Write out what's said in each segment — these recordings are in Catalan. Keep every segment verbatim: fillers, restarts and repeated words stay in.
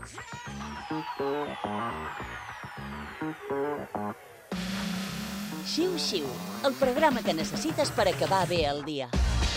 Xiu-xiu, el programa que necessites per acabar bé el dia.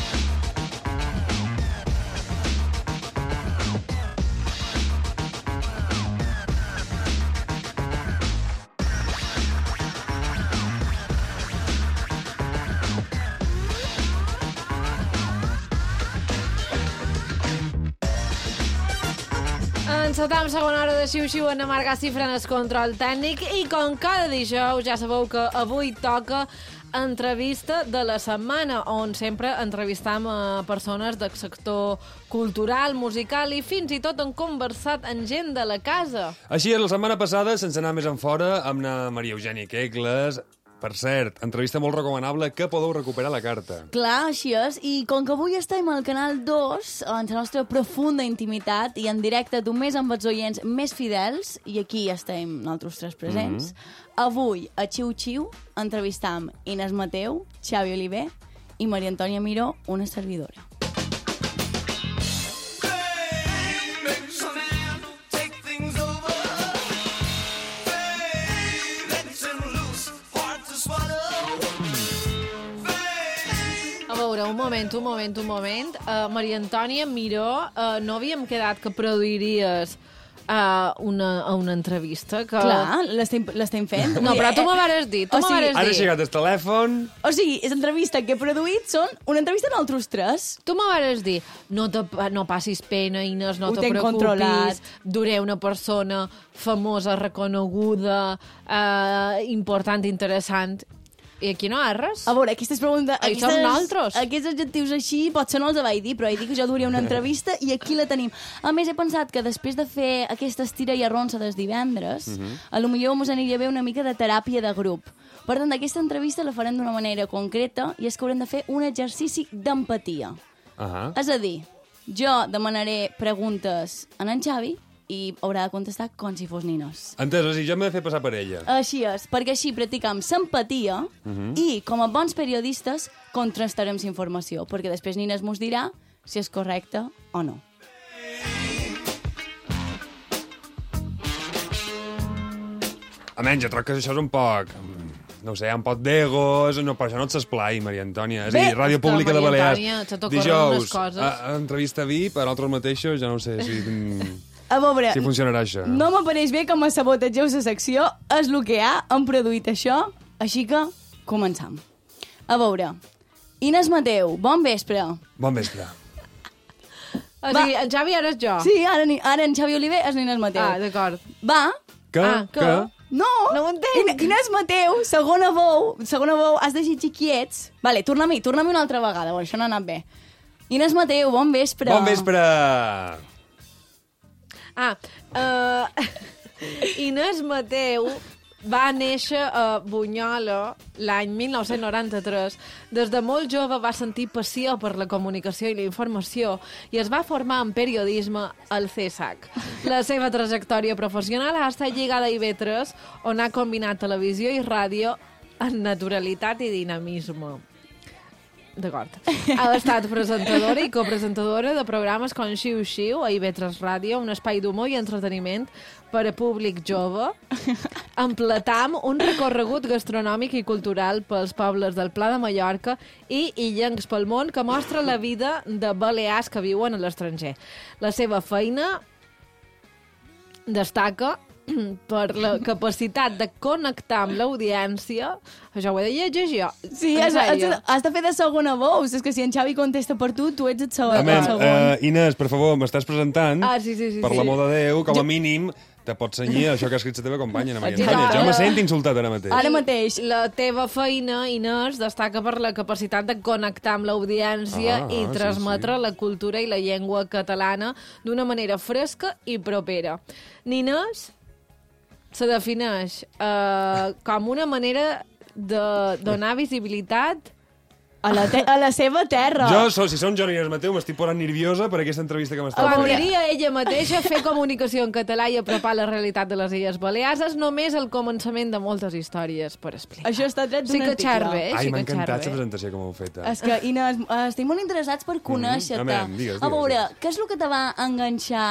Encetam segona hora de Xiu-Xiu en Marc Cifra en el control tècnic i com cada dijous ja sabeu que avui toca entrevista de la setmana on sempre entrevistam a persones del sector cultural, musical i fins i tot han conversat amb gent de la casa. Així és, la setmana passada, sense anar més enfora, amb la Maria Eugènia Kegles. Per cert, entrevista molt recomanable que podeu recuperar a la carta. Clar, així és. I com que avui estem al Canal dos, en la nostra profunda intimitat i en directe només amb els oients més fidels, i aquí estem nosaltres tres presents, mm-hmm. avui a Xiu-Xiu entrevistam Inés Mateu, Xavi Oliver i Maria Antònia Miró, una servidora. Un moment, un moment, un moment. Uh, Maria Antònia Miró, uh, no havíem quedat que produiries uh, una, una entrevista? Que... Clar, l'estem fent. No, però tu m'ho vares dir, tu o m'ho vares dir. Ara ha llegat el telèfon... O sigui, és entrevista que he produït són una entrevista amb altres tres. Tu m'ho vares dir, no, te, no passis pena, Inés, no Ho te tenc preocupis, controlat. duré una persona famosa, reconeguda, uh, important, interessant... I aquí no hi ha res? A veure, aquestes preguntes... Ahí som nosaltres. Aquests adjectius així potser no els vaig dir, però he dit que jo duria una entrevista i aquí la tenim. A més, he pensat que després de fer aquesta estira i arronsa dels divendres, uh-huh. a lo millor mos aniria bé una mica de teràpia de grup. Per tant, aquesta entrevista la farem d'una manera concreta i és que haurem de fer un exercici d'empatia. Uh-huh. És a dir, jo demanaré preguntes a en Xavi i haurà de contestar com si fos Ninós. Entès, o sigui, jo m'he de fer passar per ella. Així és, perquè així practicam l'empatia uh-huh. i, com a bons periodistes, contrastarem la informació, perquè després Ninós mos dirà si és correcte o no. Almenys, jo troc que això és un poc... No sé, un poc d'egos... No, però això no et s'esplai, Maria Antònia. És a dir, Ràdio Pública de Balears. Dijous, a, a entrevista V I P, per altres mateixos, ja no sé si... A veure, si funcionarà això. No m'apareix bé que me sabotegeu la secció, és el que hi ha, hem produït això, així que començam. A veure, Inés Mateu, bon vespre. Bon vespre. O sigui, en Xavi ara és jo. Sí, ara, ara en Xavi Oliver és l'Inés Mateu. Ah, d'acord. Va. Que, ah, que... que... No, no ho entenc. Inés Mateu, segona veu, segona veu, has de llegir quiets. Vale, torna-m'hi, torna-m'hi una altra vegada, bueno, això no ha anat bé. Inés Mateu, bon vespre. Bon vespre. Ah, uh, Inés Mateu va néixer a Bunyola l'any mil nou-cents noranta-tres. Des de molt jove va sentir passió per la comunicació i la informació i es va formar en periodisme al C E S A C. La seva trajectòria professional ha estat lligada a I V tres, on ha combinat televisió i ràdio en naturalitat i dinamisme. D'acord. Ha estat presentadora i copresentadora de programes com Xiu-Xiu a I V tres Ràdio, un espai d'humor i entreteniment per a públic jove. Empletam un recorregut gastronòmic i cultural pels pobles del Pla de Mallorca i illencs pel món que mostra la vida de balears que viuen a l'estranger. La seva feina destaca per la capacitat de connectar amb l'audiència. Això ho he de llegir jo. Sí, has, has, has de fer de segona veu. És que si en Xavi contesta per tu, tu ets el segon. Amén, uh, Inés, per favor, m'estàs presentant. Ah, sí, sí, sí. Per sí. l'amor de Déu, com a jo... mínim, te pots cenyir això que ha escrit la teva companya, Ana Maria Antònia. Jo me sento insultat ara mateix. Ara mateix. La teva feina, Inés, destaca per la capacitat de connectar amb l'audiència ah, i transmetre sí, sí. la cultura i la llengua catalana d'una manera fresca i propera. Ninés se defineix uh, com una manera de donar visibilitat a la, te a la seva terra. Jo, so, si som jo i Inés Mateu, m'estic posant nerviosa per aquesta entrevista que m'està fent. Com diria ella mateixa, fer comunicació en català i apropar la realitat de les Illes Balears és només el començament de moltes històries per explicar. Això està tret d'un sí article. Xarbe, Ai, sí m'ha encantat xarbe. la presentació que m'heu fet. És que, Inés, estic molt interessats per conèixer-te. Mm -hmm. Digues, digues, a veure, digues. què és el que te va enganxar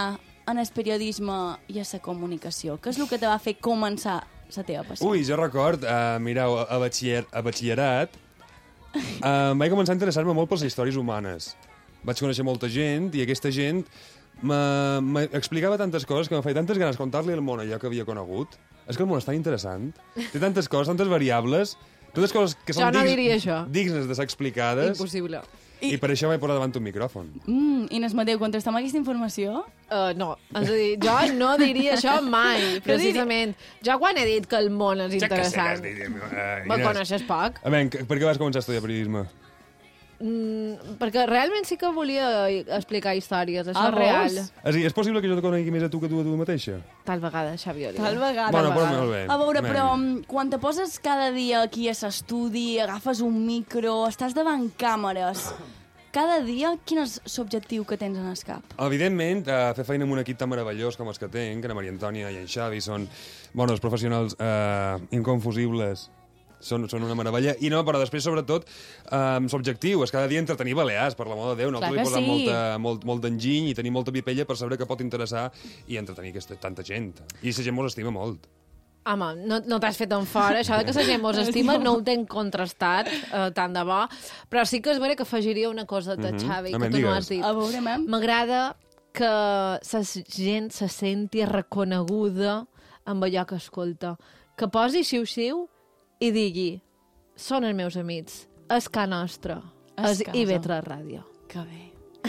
en el periodisme i a la comunicació? Què és el que te va fer començar la teva passió? Ui, jo record, uh, mireu, a, batxiller, a batxillerat uh, vaig començar a interessar-me molt per les històries humanes. Vaig conèixer molta gent i aquesta gent m'explicava tantes coses que em feia tantes ganes de contar-li al món allò que havia conegut. És que el món és tan interessant. Té tantes coses, tantes variables, totes coses que són no dignes, diria dignes de ser explicades. Impossible. I, I per això vaig posar davant un micròfon. Mm, Inés Mateu, contrastem aquesta informació? Uh, no, és a dir, jo no diria això mai, precisament. Jo quan he dit que el món és interessant... Ja que sé que has dit, Me coneixes poc. A veure, per què vas començar a estudiar periodisme? Mm, perquè realment sí que volia explicar històries, això Ah, és real. vols? És, dir, és possible que jo te conegui més a tu que tu a tu mateixa? Tal vegada, Xavi Oliver. Tal vegada. Bueno, Tal però vegada. molt bé. A veure, Vinga. però mm, quan te poses cada dia aquí a l'estudi, agafes un micro, estàs davant càmeres, cada dia quin és l'objectiu que tens en el cap? Evidentment, eh, fer feina amb un equip tan meravellós com els que tenc, que la Maria Antònia i en Xavi són bueno, els professionals eh, inconfusibles. Són, són una meravella. I no, però després, sobretot, eh, l'objectiu és cada dia entretenir balears, per l'amor de Déu. Clar Nosaltres li que posem sí. molta, molt, molt d'enginy i tenir molta pipella per saber que pot interessar i entretenir aquesta, tanta gent. I la gent mos estima molt. Home, no, no t'has fet en fora. Això de que la gent mos estima no ho tenc contrastat, eh, tant de bo. Però sí que és vera que afegiria una cosa de Mhm. Xavi, Amen, que tu no digues. has dit. A veure, mem. M'agrada que la gent se senti reconeguda amb allò que escolta. Que posi xiu-xiu i digui són els meus amics, és Ca Nostra, És és casa. I V tres Ràdio. Que bé.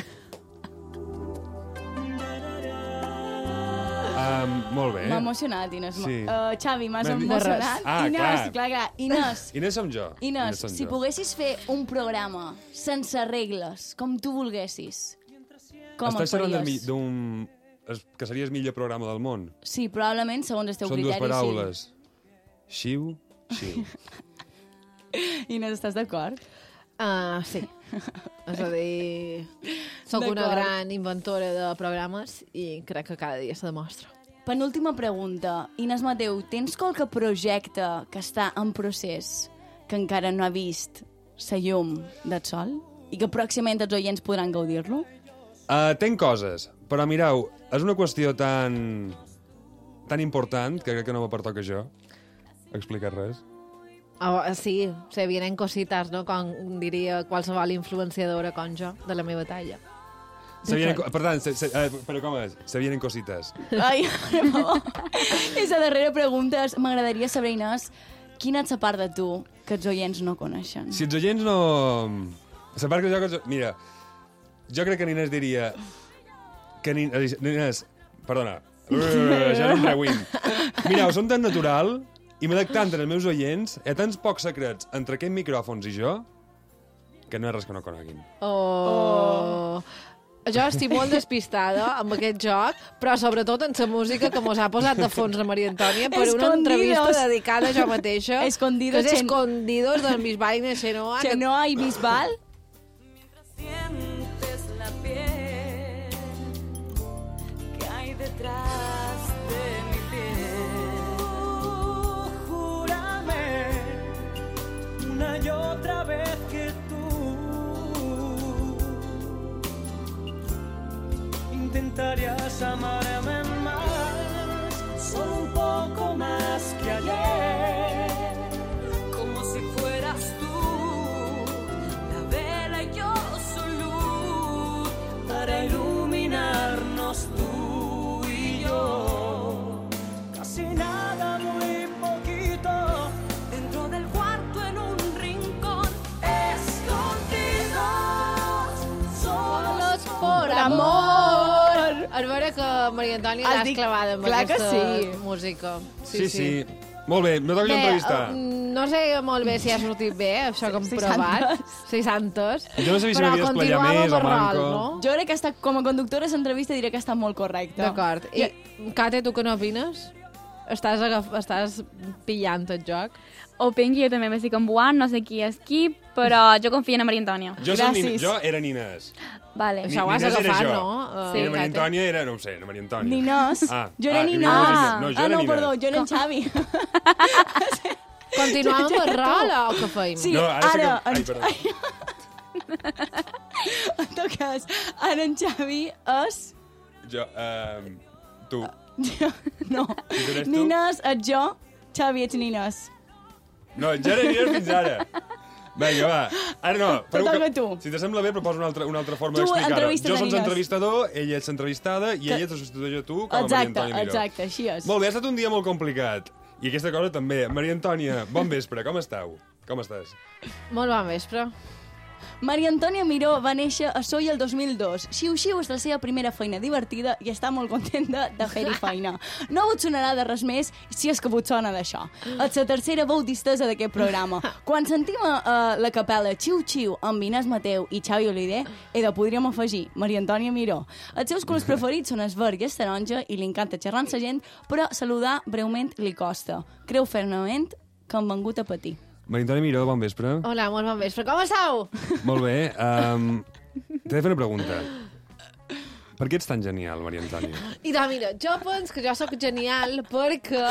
Um, molt bé. M'ha emocionat, Inés. Sí. Uh, Xavi, m'has M'hem dit- emocionat. Ah, Inés, clar. clar, clar. Inés, Inés som jo. Inés, som si jo. poguessis fer un programa sense regles, com tu volguessis, com el Estàs xerrant del mi- faries? d'un... es- que seria el millor programa del món. Sí, probablement, segons el teu Són dues criteri, paraules. Xiu, xiu. sí. Inés, estàs d'acord? Uh, sí. És a dir, sóc una D'acord. gran inventora de programes i crec que cada dia se demostra. Penúltima pregunta. Inés Mateu, tens qualque projecte que està en procés que encara no ha vist la llum del sol i que pròximament els oients podran gaudir-lo? Uh, tenc coses, però mireu, és una qüestió tan tan important que crec que no me pertoca jo explicar res. Oh, sí, se vienen cositas, no? Com diria qualsevol influenciadora com jo, de la meva talla. Se vienen, co- per tant, se, se, uh, però com és? Se vienen cosites. Ai, per favor. I la darrera pregunta és, m'agradaria saber, Inés, quina és la part de tu que els oients no coneixen? Si els oients no... La part que jo... Mira, jo crec que n'Inés diria... Que n'Inés... Perdona. Uh, ja no em reuïm. Mireu, som tan natural i m'adec tant en els meus oients, hi ha tants pocs secrets entre aquests micròfons i jo que no hi ha res que no coneguin. Oh... Jo estic molt despistada amb aquest joc, però sobretot en la música que mos ha posat de fons la Maria Antònia per una Escondidos. entrevista dedicada a jo mateixa. Escondidos Que és en- Escondidos del Bisbal i Xenoa. Que no hay Bisbal? Sientes la piel que hay detrás de mi piel. Júrame una y otra vez que tú intentarías amarme más, solo un poco más que ayer, como si fueras tú la vela y yo su luz para iluminarnos tú y yo. Casi nada, muy poquito, dentro del cuarto en un rincón, escondidos, solos por amor. A veure que Maria Antònia Has l'has dit- clavada amb clar que aquesta sí. música. Sí, sí. Molt bé, me toca Bé, entrevistar. eh, no sé molt bé si ha sortit bé, això que hem provat. seixanta. Jo no sabia si Però m'havia d'esplayar continuava més o amb el manco. rol, no? Jo crec que està, com a conductora de l'entrevista diré que està molt correcte. D'acord. I, Kate, tu què n'opines? Estàs, agaf... Estàs pillant el joc? Opin que jo també m'estic embuant, no sé qui és qui, però jo confio en la Maria Antònia. Jo, som Gràcies. Nin- jo era Nines. Vale. Això ho has Nines era agafat, jo. no? Sí. I la Maria Kate? Antònia era, no ho sé, la Maria Antònia. Ninós. Ah, Jo era ah, Ninós. Ah, no, jo ah, era no, Nines. perdó, jo era en Xavi. Continuem amb el rol o què feim? Sí, No, ara, sí que... ara, Ai, en- perdó. En tot cas, ara en Xavi és... Jo, eh, tu. No. Nines, ets jo. Xavi, ets Nines. No, ja era Nines fins ara. Vinga, va. Ara no. Però toca tu. Si t'assembla bé, proposo una altra, una altra forma d'explicar-ho. Jo soc entrevistador, ella és entrevistada i ella te substitueix a tu com a Maria Antònia Miró. Exacte, així és. Molt bé, ha estat un dia molt complicat. I aquesta cosa també. Maria Antònia, bon vespre, com esteu? Com estàs? Molt bon vespre. Maria Antònia Miró va néixer a Sóller el dos mil dos. Xiu-xiu és la seva primera feina divertida i està molt contenta de fer-hi feina. No vos sonarà de res més si és que vos sona d'això. És la tercera veu distesa d'aquest programa. Quan sentim a la capella Xiu-xiu amb Inés Mateu i Xavi Oliver, he de podríem afegir Maria Antònia Miró. Els seus colors preferits són el verd i el taronja i li encanta xerrar amb la gent, però saludar breument li costa. Creu fermament que han vengut a patir. Maria Antònia Miró, bon vespre. Hola, molt bon vespre. Com esteu? Molt bé. Um, T'he de fer una pregunta. Per què ets tan genial, Maria Antònia? I doncs, mira, jo penso que jo sóc genial perquè...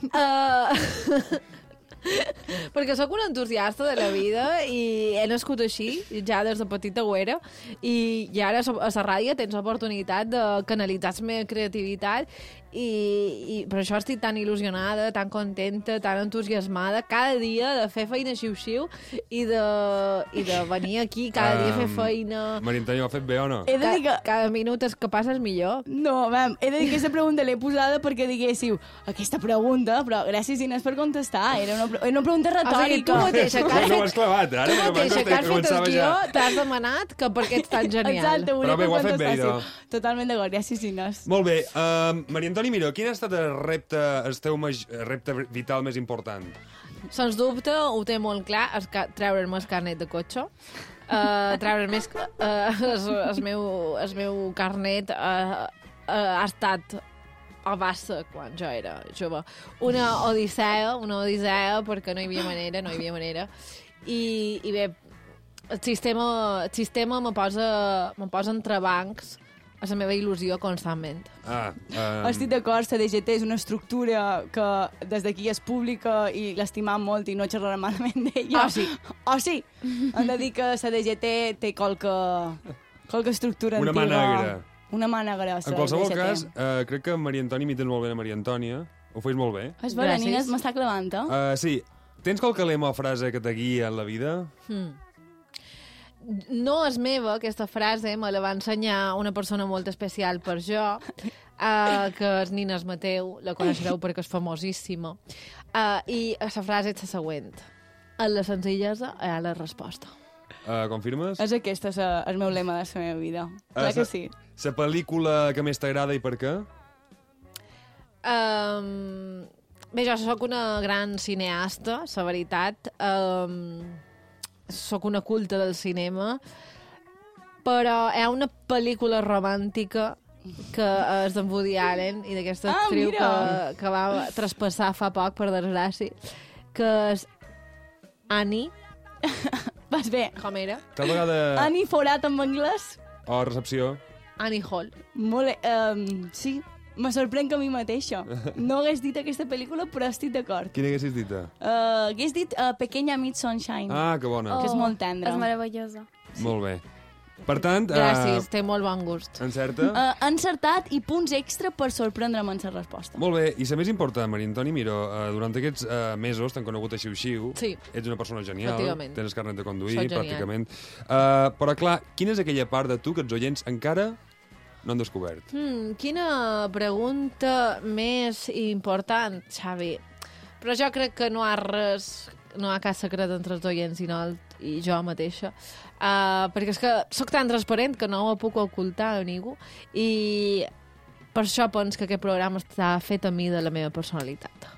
Uh, perquè sóc una entusiasta de la vida i he nascut així, ja des de petita ho era, i, i ara a la ràdio tens l'oportunitat de canalitzar la meva creativitat i, i per això estic tan il·lusionada, tan contenta, tan entusiasmada cada dia de fer feina xiu-xiu i de, i de venir aquí cada um, dia a fer feina. Maria Antònia, ho ha fet bé o no? He de dir que... Cada minut que passes millor. No, vam, he de dir que aquesta pregunta l'he posada perquè diguéssiu aquesta pregunta, però gràcies Inés per contestar, era una, era una pregunta retòrica. O sigui, tu mateixa que has fet... No ho has clavat, ara. Tu mateixa que has fet el guió, t'has demanat que per què ets tan genial. Exacte, però bé, ho ha fet bé, idò. Totalment d'acord, gràcies Inés. Molt bé, uh, Maria Antònia Miró, quin ha estat el repte, el teu repte vital més important? Sens dubte, ho té molt clar, treure'm el carnet de cotxe. Uh, treure'm més... Uh, el, el, meu, el meu carnet uh, uh, ha estat a Bassa quan jo era jove. Una odissea, una odissea, perquè no hi havia manera, no hi havia manera. I, i bé, el sistema, el sistema me posa, me posa entrebancs a la meva il·lusió constantment. Ah, um... Estic d'acord, la D G T és una estructura que des d'aquí és pública i l'estimam molt i no xerrarem malament d'ella. Oh, sí. Oh, sí. Hem de dir que la D G T té qualque, qualque estructura una antiga. Una mà negra. Una mà negra. En qualsevol cas, uh, crec que Maria Antònia imites molt bé a Maria Antònia. Ho fes molt bé. És vera, Nines, m'està clavant, eh? Uh, sí. Tens qualque lema o frase que te guia en la vida? Hmm. No és meva, aquesta frase, me la va ensenyar una persona molt especial per jo, uh, que és Nines Mateu, la coneixereu perquè és famosíssima. Uh, I la frase és la següent. En la senzillesa hi ha la resposta. Uh, confirmes? És aquesta és el meu lema de la meva vida. Clar uh, que sí. La pel·lícula que més t'agrada i per què? Um, bé, jo sóc una gran cineasta, la veritat. Um, Soc una culta del cinema, però hi ha una pel·lícula romàntica que és d'en Woody Allen i d'aquesta ah, actriu que, mira. que va traspassar fa poc, per desgràcia, que és Annie. Vas bé. Com era? Tal vegada... Annie Forat en anglès. O recepció. Annie Hall. Molt... Um, sí. Me sorprèn que a mi mateixa. No hagués dit aquesta pel·lícula, però estic d'acord. Quina haguessis dit? Uh, hagués dit uh, Pequeña Miss Sunshine. Ah, que bona. Oh, que és molt tendra. És meravellosa. Sí. Molt bé. Per tant... Gràcies, uh, té molt bon gust. Encerta? Uh, encertat i punts extra per sorprendre'm en la resposta. Molt bé. I la més important, Maria Antònia Miró, uh, durant aquests uh, mesos t'han conegut a Xiu-Xiu. Sí. Ets una persona genial. Tens carnet de conduir, Soc pràcticament. Uh, però, clar, quina és aquella part de tu que els oients encara no han descobert? Hmm, quina pregunta més important, Xavi. Però jo crec que no hi ha res, no hi ha cap secret entre els oients i, no, i jo mateixa. Uh, perquè és que sóc tan transparent que no ho puc ocultar a ningú i per això penso que aquest programa està fet a mi de la meva personalitat.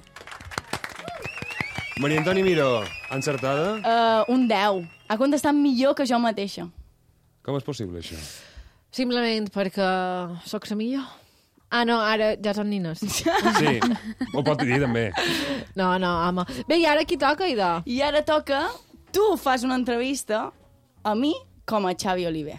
Maria Antònia Miró, encertada? Uh, un deu. Ha contestat millor que jo mateixa. Com és possible, això? Simplement perquè sóc la millor. Ah, no, ara ja són nines. Sí, ho pot dir també. No, no, home. Bé, i ara qui toca, idò? I ara toca, tu fas una entrevista a mi com a Xavi Oliver.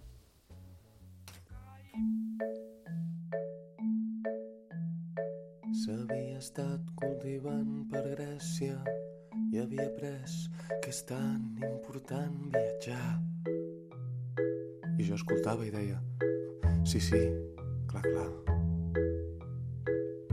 S'havia estat cultivant per Grècia i havia après que és tan important viatjar. I jo escoltava i deia, sí, sí, clar, clar.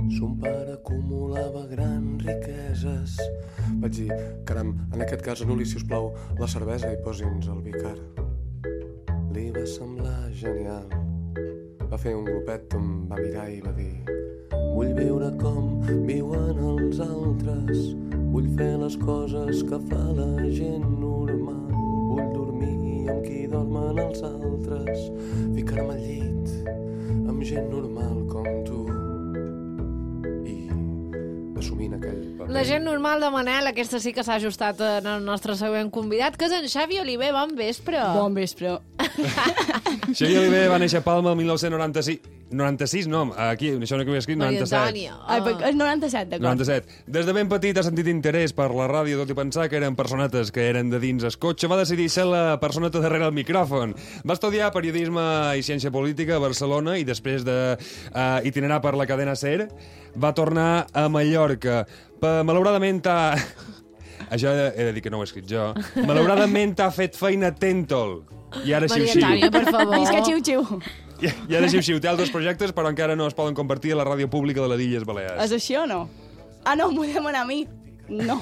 Son pare acumulava grans riqueses. Vaig dir, caram, en aquest cas anul·li, si us plau, la cervesa i posi'ns el vi car. Li va semblar genial. Va fer un grupet, em va mirar i va dir: vull viure com viuen els altres, vull fer les coses que fa la gent normal, vull dormir amb qui dormen els altres, ficar-me al llit amb gent normal com tu. I assumint aquell paper... La gent normal de Manel, aquesta sí que s'ha ajustat en el nostre següent convidat, que és en Xavi Oliver. Bon vespre. Bon vespre. Xavi Oliver va néixer a Palma el mil nou-cents noranta-sis. noranta-sis, no, aquí, això no que ho he escrit, noranta-set. Ai, és noranta-set, d'acord. noranta-set. Des de ben petit ha sentit interès per la ràdio, tot i pensar que eren personetes que eren de dins el cotxe. Va decidir ser la personeta darrere el micròfon. Va estudiar periodisme i ciència política a Barcelona i després d'itinerar uh, per la cadena SER va tornar a Mallorca. Pa, malauradament ha... Això he de dir que no ho he escrit jo. Malauradament ha fet feina Tentol. I ara xiu-xiu. Maria Antònia, per favor. Visca xiu-xiu. I, i ara xiu-xiu. Té altres projectes, però encara no es poden compartir a la ràdio pública de les Illes Balears. És així o no? Ah, no, m'ho demanar a mi. No.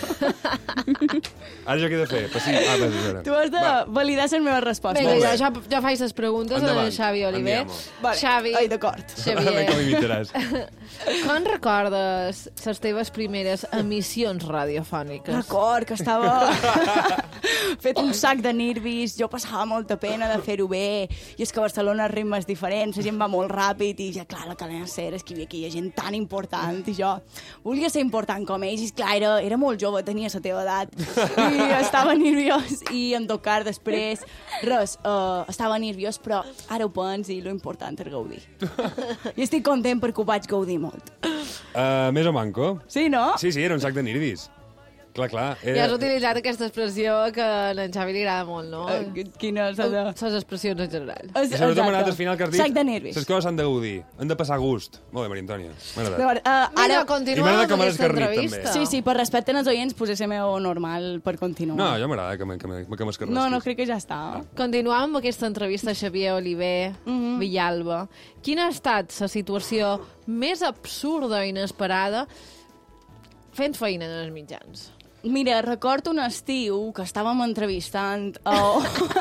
Ara jo què he de fer? Pues sí. Ah, va, va, tu has de va. validar les meves respostes. Vinga, ja, ja faig les preguntes Endavant. a Xavi Oliver. Vale. Xavi. Ai, d'acord. Xavier. Com imitaràs? Com recordes les teves primeres emissions radiofòniques? Record que estava fet un sac de nervis, jo passava molta pena de fer-ho bé, i és que a Barcelona els ritmes diferents, la gent va molt ràpid, i ja, clar, la cadena SER, és que hi havia aquella gent tan important, i jo volia ser important com ells, i clar, era, era molt jove, tenia la teva edat, i estava nerviós, i en tot cas després, res, uh, estava nerviós, però ara ho penso, i lo important és gaudir. I estic content perquè ho vaig gaudir molt. Uh, més o manco? Sí, no? Sí, sí, era un sac de nirdis. Clar, clar. Era... Ja has utilitzat aquesta expressió que a en Xavi li agrada molt, no? Uh, quina és la... Les expressions en general. Es, Sobretot m'ha anat al final que has dit... Sac de nervis. Les coses s'han de gaudir. Han de passar gust. Molt bé, Maria Antònia. M'ha agradat. Llavors, uh, Ara, ara... I continuem m'agrada amb que m'has aquesta escarnit, entrevista. també. Sí, sí, per respecte als oients, posé ser meu normal per continuar. No, ja m'agrada que, que, que m'escarnessis. No, no, crec que ja està. Continuem amb aquesta entrevista a Xavier Oliver Mhm. Villalba. Quina ha estat la situació més absurda i inesperada fent feina en els mitjans? Mira, recordo un estiu que estàvem entrevistant uh,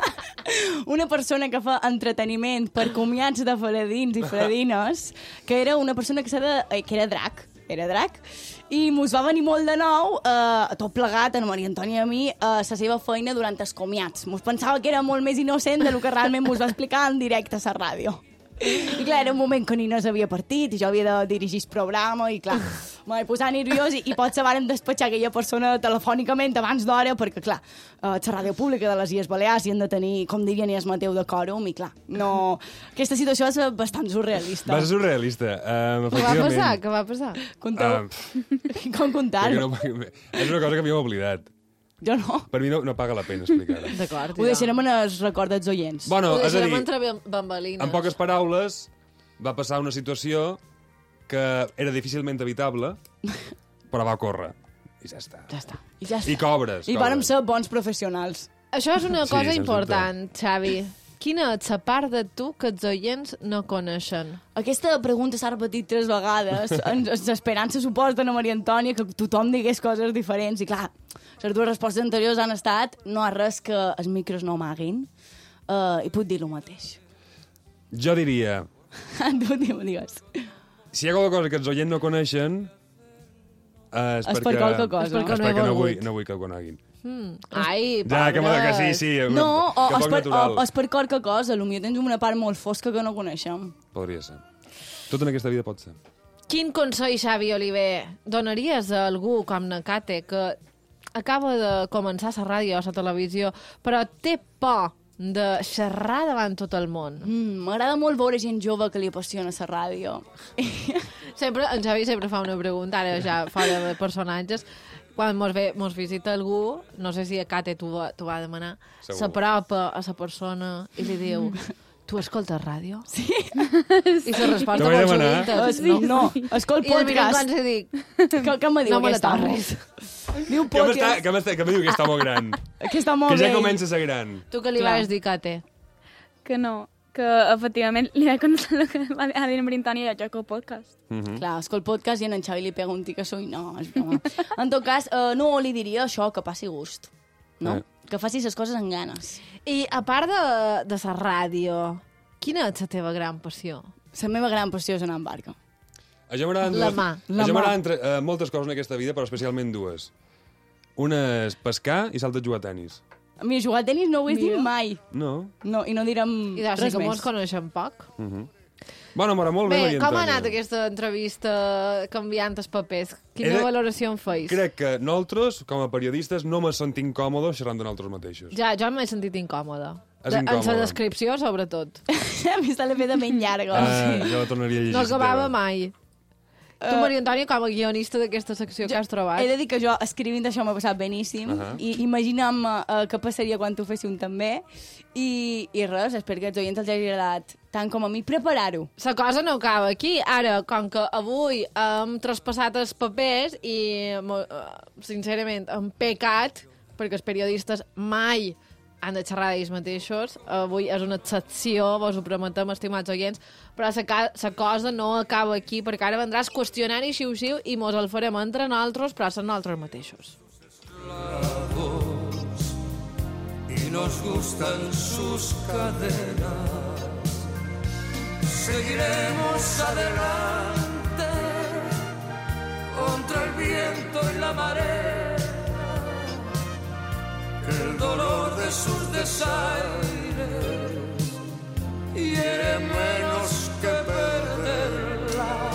una persona que fa entreteniment per comiats de faradins i faradines, que era una persona que, de, eh, que era drac, era drac, i mos va venir molt de nou, eh, tot plegat, a Maria Antònia i a mi, eh, la seva feina durant els comiats. Mos pensava que era molt més innocent del que realment mos va explicar en directe a la ràdio. I clar, era un moment que Nina s'havia partit i jo havia de dirigir el programa i clar, m'ho vaig posar nerviós i, i potser vàrem despatxar aquella persona telefònicament abans d'hora perquè clar, eh, la ràdio pública de les Illes Balears hi han de tenir, com diria Inés Mateu, de quòrum i clar, no... Aquesta situació és bastant surrealista. Va ser surrealista. Um, Què va passar? Què va passar? Conteu. Uh, com contar-ho? no, és una cosa que m'havíem oblidat. Jo no. Per mi no, no paga la pena explicar-ho. D'acord. Ho deixarem en els records dels oients. Bueno, Ho és a deixarem dir, entre bambalines. en poques paraules, va passar una situació que era difícilment evitable, però va córrer. I ja està. Ja està. I ja està. I cobres. I cobres. vàrem ser bons professionals. Això és una Sí, cosa sens important, Xavi. Quina és la part de tu que els oients no coneixen? Aquesta pregunta s'ha repetit tres vegades, ens esperança suposa de Maria Antònia que tothom digués coses diferents, i clar, les dues respostes anteriors han estat no hi ha res que els micros no amaguin, uh, i puc dir el mateix. Jo diria, Tu digues. si hi ha alguna cosa que els oients no coneixen, eh, és, És per qualque cosa. És perquè és no he perquè no volgut. vull, no vull que ho coneguin. Mm. Ai, Ja, que, m'ha- que sí, sí. No, o, que o, poc és per, natural. o, o és per qualque cosa, potser tens una part molt fosca que no coneixem. Podria ser. Tot en aquesta vida pot ser. Quin consell, Xavi Oliver, donaries a algú com na Kate que acaba de començar la ràdio o la televisió, però té por de xerrar davant tot el món? Mm, M'agrada molt veure gent jove que li apassiona la ràdio. Sempre, en Xavi sempre fa una pregunta, ara ja fora de personatges. Quan mos, ve, mos visita algú, no sé si a Kate t'ho va, t'ho va demanar, Segur. s'apropa a la persona i li diu: tu escoltes ràdio? Sí. I la resposta T'ho vaig molt demanar. sovint és Sí, no, escolt I de mirar podcast. quan se dic, Que, que me diu no me la aquest home? torres. Diu Que m'està, podcast. que m'està, que me diu que està molt gran. Que està molt Que ja vell. comença a ser gran. Tu què li Clar. vas dir, Kate? Que no. que efectivament li vaig contestar el que va dir en Brintònia i jo que el podcast. Mm -hmm. Clar, és que el podcast i en Xavi li pega un ticassó i no, és broma. En tot cas, uh, no li diria això, que passi gust, no? Eh. Que faci les coses amb ganes. I a part de, de la ràdio, quina és la teva gran passió? La meva gran passió és anar en barca. A jo m'agraden La mà. A jo m'agraden uh, moltes coses en aquesta vida, però especialment dues. Una és pescar i l'altra jugar a tenis. A mi jugar a tenis no ho he dit mai. No. No, i no direm I doncs, res sí que més. mos coneixem poc. Uh -huh. Bueno, m'agrada molt bé, Bé, Maria com ha Antònia. anat aquesta entrevista canviant els papers? Quina Era... valoració en feis? Crec que nosaltres, com a periodistes, no me sentim còmodes xerrant de nosaltres mateixos. Ja, jo m'he sentit incòmoda. És De, incòmode. En la descripció, sobretot. A mi se l'ha fet menys llarga. Uh, jo la tornaria a llegir. No acabava teva. mai. Uh, tu, Maria Antònia, com a guionista d'aquesta secció que has trobat... He de dir que jo, escrivint això, m'ha passat beníssim. Uh -huh. I imagina'm uh, què passaria quan tu fessin també. I, I res, espero que els oients els hagi agradat tant com a mi preparar-ho. La cosa no acaba aquí. Ara, com que avui hem traspassat els papers i, sincerament, hem pecat, perquè els periodistes mai han de xerrar d'ells mateixos. Avui és una excepció, vos ho prometem, estimats oients, però la cosa no acaba aquí, perquè ara vendrà el qüestionari xiu-xiu i mos el farem entre nosaltres, però són nosaltres mateixos. Y nos gustan sus cadenas, seguiremos adelante contra el viento y la marea, que el dolor de sus desaires hiere menos que perderlas.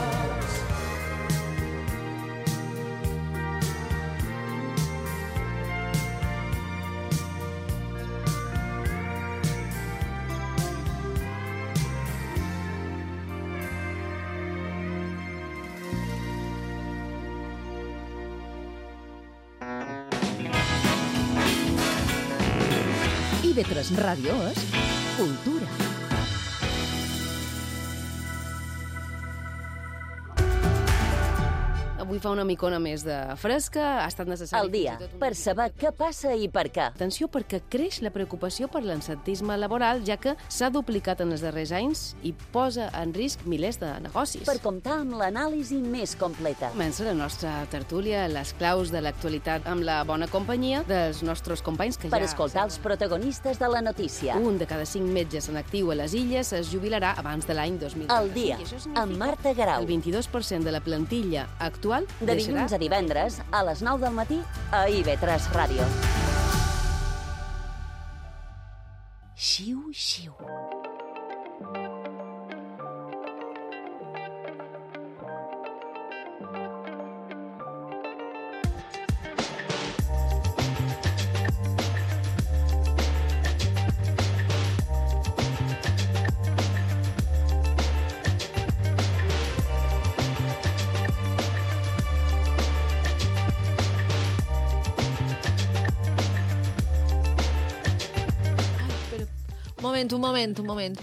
I ve tres Ràdio és cultura. Avui fa una micona més de fresca, ha estat necessari... Al dia, per saber què passa i per què. Atenció, perquè creix la preocupació per l'absentisme laboral, ja que s'ha duplicat en els darrers anys i posa en risc milers de negocis. Per comptar amb l'anàlisi més completa. Comença la nostra tertúlia, les claus de l'actualitat, amb la bona companyia dels nostres companys que per ja... Per escoltar els protagonistes de la notícia. Un de cada cinc metges en actiu a les illes es jubilarà abans de l'any dos mil Al dia, amb Marta Garau. El vint-i-dos per cent de la plantilla actual de dilluns a divendres, a les nou del matí, a I V tres Ràdio. Xiu, xiu. Un moment, un moment, un moment.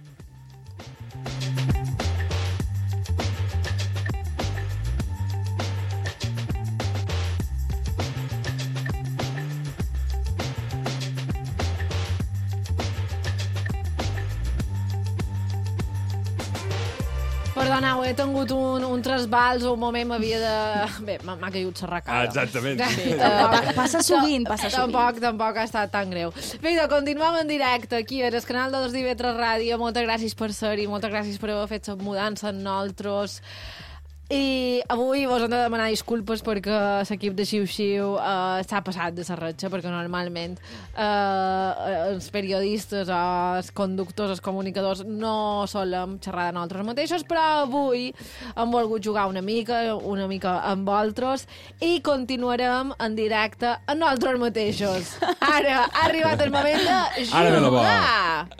Perdoneu, he tingut un, un trasbals, un moment m'havia de... Bé, m'ha caigut sarracada. Ah, exactament. Sí. Uh, passa sovint, passa sovint. Tampoc, tampoc ha estat tan greu. Bé, doncs, continuem en directe aquí al canal dos d'I V tres Ràdio. Moltes gràcies per ser-hi, moltes gràcies per haver fet la mudança amb nosaltres. I avui vos hem de demanar disculpes perquè l'equip de Xiu-Xiu uh, s'ha passat de la ratxa, perquè normalment uh, els periodistes, uh, els conductors, els comunicadors no solem xerrar de nosaltres mateixos, però avui hem volgut jugar una mica, una mica amb vosaltres i continuarem en directe amb nosaltres mateixos. Ara ha arribat el moment de jugar! Ara ve la bo.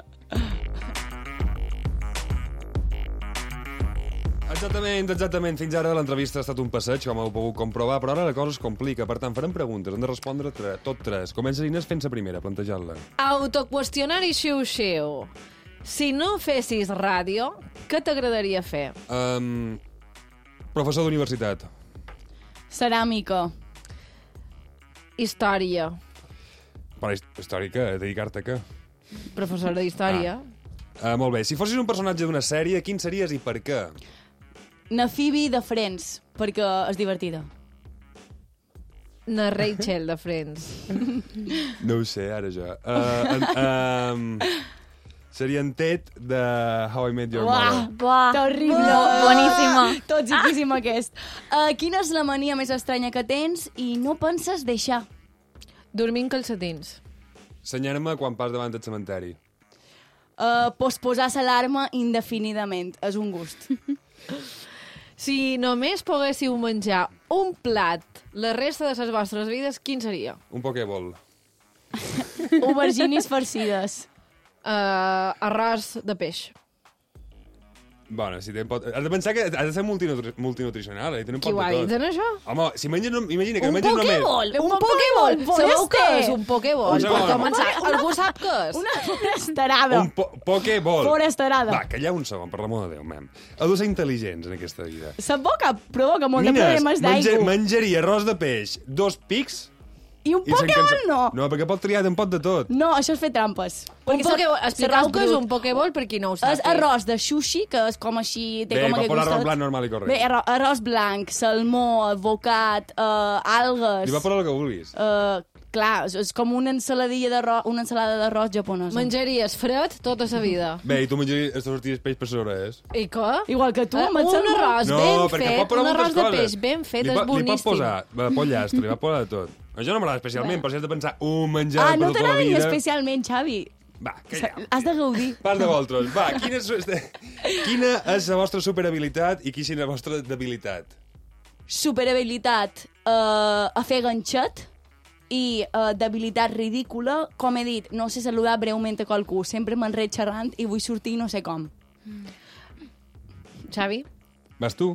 Exactament, exactament. Fins ara l'entrevista ha estat un passeig, com heu pogut comprovar, però ara la cosa es complica. Per tant, farem preguntes, hem de respondre tre, tot tres. Comença Inés fent la primera, plantejant-la. Autoqüestionari xiu-xiu. Si no fessis ràdio, què t'agradaria fer? Um, professor d'universitat. Ceràmica. Història. Per històrica, dedicar-te a què? Professor d'història. Uh, molt bé. Si fossis un personatge d'una sèrie, quin series i per què? Na Phoebe de Friends, perquè és divertida. Na Rachel de Friends. No ho sé, ara jo. Uh, en, uh, seria en Ted de How I Met Your Mother. Buah, Terrible. boníssima. Toxiquíssim aquest. Uh, quina és la mania més estranya que tens i no penses deixar? Dormir en calcetins. Senyar-me quan pas davant del cementeri. Uh, posposar l'alarma indefinidament. És un gust. Si només poguéssiu menjar un plat la resta de les vostres vides, quin seria? Un pokéball. Auberginis farcides. Uh, arròs de peix. Bueno, si ten pot... Has de pensar que has de ser multinutri multinutricional, eh? Tenen Qui pot ho ha de dit, tot. en això? Home, si menges... No... Imagina que Un menges només... pokéball! Un, Un pokéball! pokéball, Sabeu què forester! és un pokéball? Un Per segon. començar, algú sap què és? Una forasterada. Un po pokéball. Forasterada. Va, calleu un segon, per l'amor de Déu, mem. Heu de ser intel·ligents en aquesta vida. S'aboca, provoca molt de Nines, problemes menja d'aigua. menjaria arròs de peix, dos pics... I un i se'n pokéball cansa- no. No, perquè pot triar d'un pot de tot. No, això és fer trampes. Un Perquè pokéball. s'ha- Expliqueu s'arròs què és brut. un pokéball per qui no ho És sap. arròs de sushi, que és com així... Té Bé, com pot aquest posar arròs gustot. blanc normal i corrent. Bé, arròs, arròs blanc, salmó, avocat, uh, algues... Li va posar el que vulguis. Uh, clar, és, és com una ensaladilla d'arròs, una ensalada d'arròs japonesa. Menjaries fred tota la vida. Bé, i tu menjaries les tortilles peix per sobre, és? I què? Igual que tu, Eh, amb el un salmó. arròs No, ben perquè fet, pot posar un moltes arròs de coses. peix ben fet, li és pot, Li pot boníssim. posar va, pollastre, li va posar de tot. Això no m'agrada especialment, però si has de pensar un menjar Ah, per no tota la t'agrada ni vida... especialment, Xavi. Va, calleu. Has de gaudir. Pas de voltros. Va, quina és, quina és la vostra superhabilitat i quina és la vostra debilitat? Superhabilitat uh, a fer ganxet i uh, debilitat ridícula. Com he dit, no sé saludar breument a qualcú. Sempre m'enred xerrant i vull sortir no sé com. Xavi? Vas tu?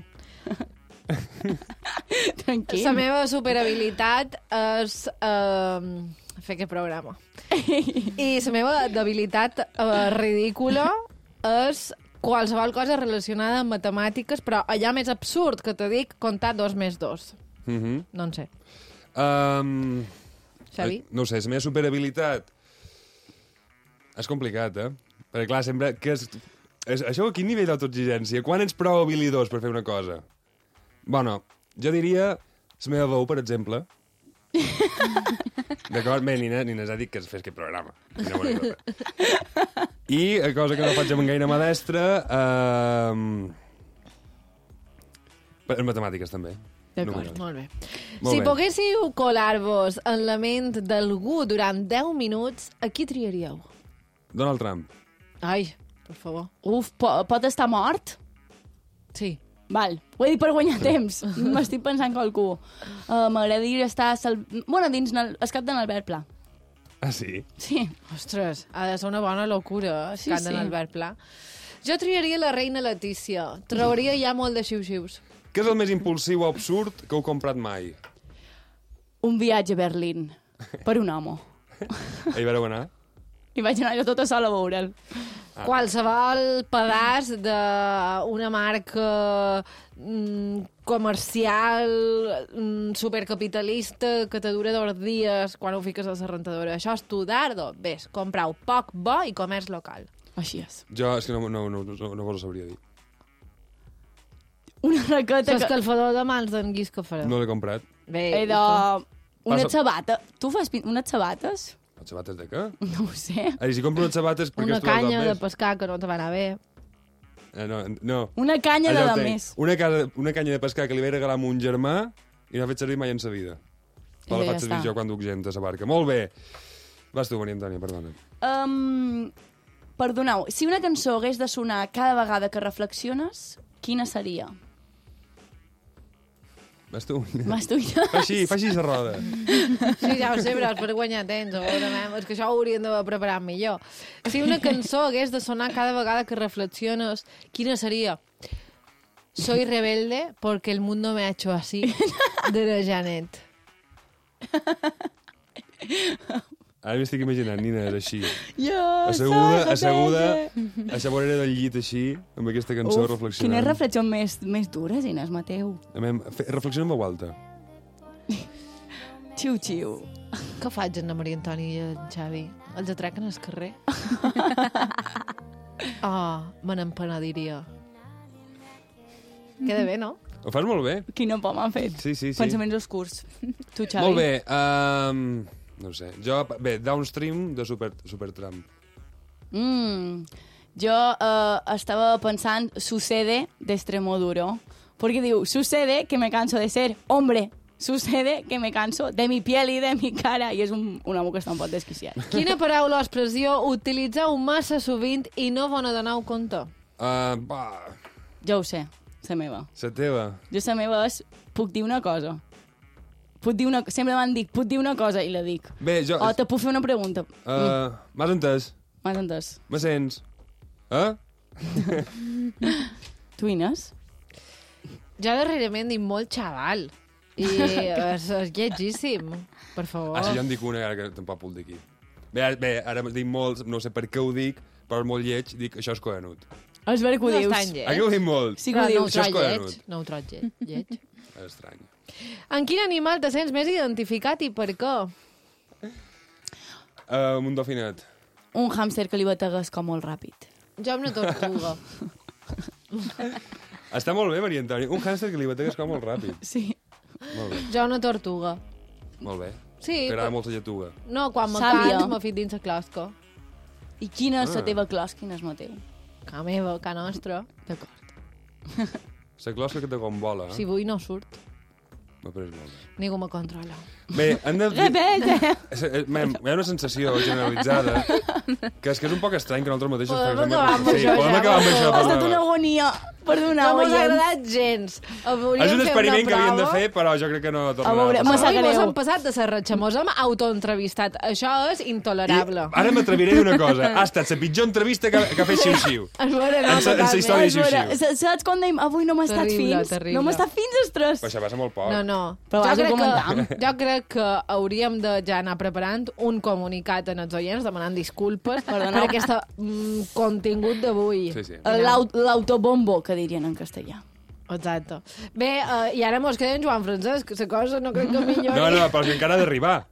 Tranquil. La meva superhabilitat és uh, fer aquest programa. I la meva debilitat uh, ridícula és qualsevol cosa relacionada amb matemàtiques, però allà més absurd que te dic comptar dos més dos. Mm -hmm. No en sé. Um, Xavi? No ho sé, la meva superhabilitat... És complicat, eh? Perquè, clar, sempre... Que és, és, això a quin nivell d'autoexigència? Quan ets prou habilidós per fer una cosa? Bueno, jo diria la meva veu, per exemple. D'acord? Bé, Nina, Nina ha dit que es fes aquest programa. Nina Bonigota. I, eh, cosa que no faig amb gaire mà destra, eh, en matemàtiques, també. D'acord, molt bé. Molt si bé. poguéssiu colar-vos en la ment d'algú durant deu minuts, a qui triaríeu? Donald Trump. Ai, per favor. Uf, po pot estar mort? Sí. Val, ho he dit per guanyar temps. M'estic pensant qualcú. Uh, M'agradaria estar... Sal... Bueno, dins el cap de l'Albert Pla. Ah, sí? Sí. Ostres, ha de ser una bona locura, Sí, sí, sí. sí. Albert Pla. Jo triaria la reina Letícia. Trauria ja molt de xiu-xius. Què és el més impulsiu o absurd que heu comprat mai? Un viatge a Berlín. Per un home. Hi vareu anar? I vaig anar jo tota sola a veure'l. Ah. Qualsevol pedaç d'una marca mm, comercial mm, supercapitalista que te dura dos dies quan ho fiques a la rentadora. Això és tu dardo. Ves, comprau poc bo i comerç local. Així és. Jo és que no, no, no, no, no vos ho sabria dir. Una raqueta que... L'escalfador de mans d'en Guis que farà. No l'he comprat. Bé, He i de... tu? Unes Passa- sabates. Tu fas pin- unes sabates? Les sabates de què? No ho sé. Ai, si compro unes sabates... perquè Una has trobat canya el de mes. pescar que no te va anar bé. Eh, no, no. Una canya de Allò ho la tenc. més. Una, casa, una canya de pescar que li vaig regalar a mon germà i no ha fet servir mai en sa vida. Però I la ja faig servir està. jo quan duc gent a sa barca. Molt bé. Vas tu, Maria Antònia, perdona. Um, perdoneu, si una cançó hagués de sonar cada vegada que reflexiones, quina seria? Vas tu. M'estuïnes? Fa així, fa així la roda. Sí, ja ho sé, però és per guanyar temps. A veure, mem, és que això ho hauríem d'haver preparat millor. Si una cançó hagués de sonar cada vegada que reflexiones, quina seria? Soy rebelde porque el mundo me ha hecho así, de la Janet. Ara m'estic imaginant, Nina, és així. Jo Asseguda, soc asseguda, rebelde. a la vorera del llit així, amb aquesta cançó, Uf, reflexionant. quines reflexions més, més dures, Inés Mateu. A mi, fe- reflexiona en veu alta. Xiu, xiu. Què faig en la Maria Antònia i en Xavi? Els atraquen al carrer? Oh, me n'empenediria. Queda bé, no? Ho fas molt bé. Quina por m'han fet. Sí, sí, sí. Pensaments oscurs. Tu, Xavi? Molt bé. Um, no sé. Jo, bé, Downstream de Super, Supertramp. Mm, jo uh, estava pensant Sucede de Extremoduro. Perquè diu, sucede que me canso de ser hombre. Sucede que me canso de mi piel i de mi cara. I és un, un home que està un poc desquiciat. Quina paraula o expressió utilitzeu massa sovint i no vos n'adoneu compte? Uh, bah, Jo ho sé, la meva. la teva. Jo la meva és, puc dir una cosa. Puc dir una, sempre m'han dit, puc dir una cosa i la dic. Bé, jo... O te puc fer una pregunta. Uh, mm. M'has entès? M'has entès? Me sents? Eh? Tu, Inés? Jo darrerament dic molt xaval. I és, és lletgíssim. Per favor. Ah, sí, jo en dic una, ara que tampoc puc dir aquí. Bé, ara, bé, ara dic molt, no sé per què ho dic, però és molt lleig, dic això és coenut. És vera que ho No dius. és tan lleig. Aquí ho dic molt. Sí que ho Però no ho dius. Això és trobo lleig. coenut. No ho trobo lleig. lleig. És estrany. En quin animal te sents més identificat i per què? Uh, un dauphinet. Un hàmster que li bategues com molt ràpid. Jo amb una tortuga. Està molt bé, Maria Antònia. Un hàmster que li bategues com molt ràpid. Sí. Molt bé, Jo una tortuga. molt bé. Sí, T'agrada però- molt la lletuga. No, quan me Sàvia. cans m'ha fet dins la closca. I quina és la Ah. teva clos, quina és la teva? Ca meva, ca nostra. D'acord. La closca que te convola, eh? Si vull no surt. M'ha pres molt bé. Ningú me controla. Bé, hem de... Rebella! Eh, eh, mem, Hi ha una sensació generalitzada que és que és un poc estrany que nosaltres mateixos... Podem fem- acabar amb sí, això podem ja, acabar amb per això. favor. Ha estat però- una agonia. Perdoneu, No m'ha oients. agradat gens. Hauríem És un fer experiment que havíem de prova. fer, però jo crec que no tornarà A veure, a me passar. sap Avui mos greu. hem passat de serratxa, mos hem autoentrevistat. Això és intolerable. I ara m'atreviré a dir una cosa. Ha estat la pitjor entrevista que, que ha fet Xiu-Xiu. Es veure, no, En sa- en sa història És vera. Xiu-Xiu. S- Saps quan dèiem, avui no m'ha estat Terrible, fins? terrible. No m'ha estat fins els tres. Però això passa molt poc. No, no. Però jo, vas-ho crec comentant. que, jo crec que hauríem de ja anar preparant un comunicat en els oients demanant disculpes Perdoneu. per aquest mm, contingut d'avui. Sí, sí. L'aut- L'autobombo, que dirien en castellà. Exacte. Bé, uh, i ara mos queda en Joan Francesc, que la cosa no crec que millori. No, no, però és que encara ha d'arribar.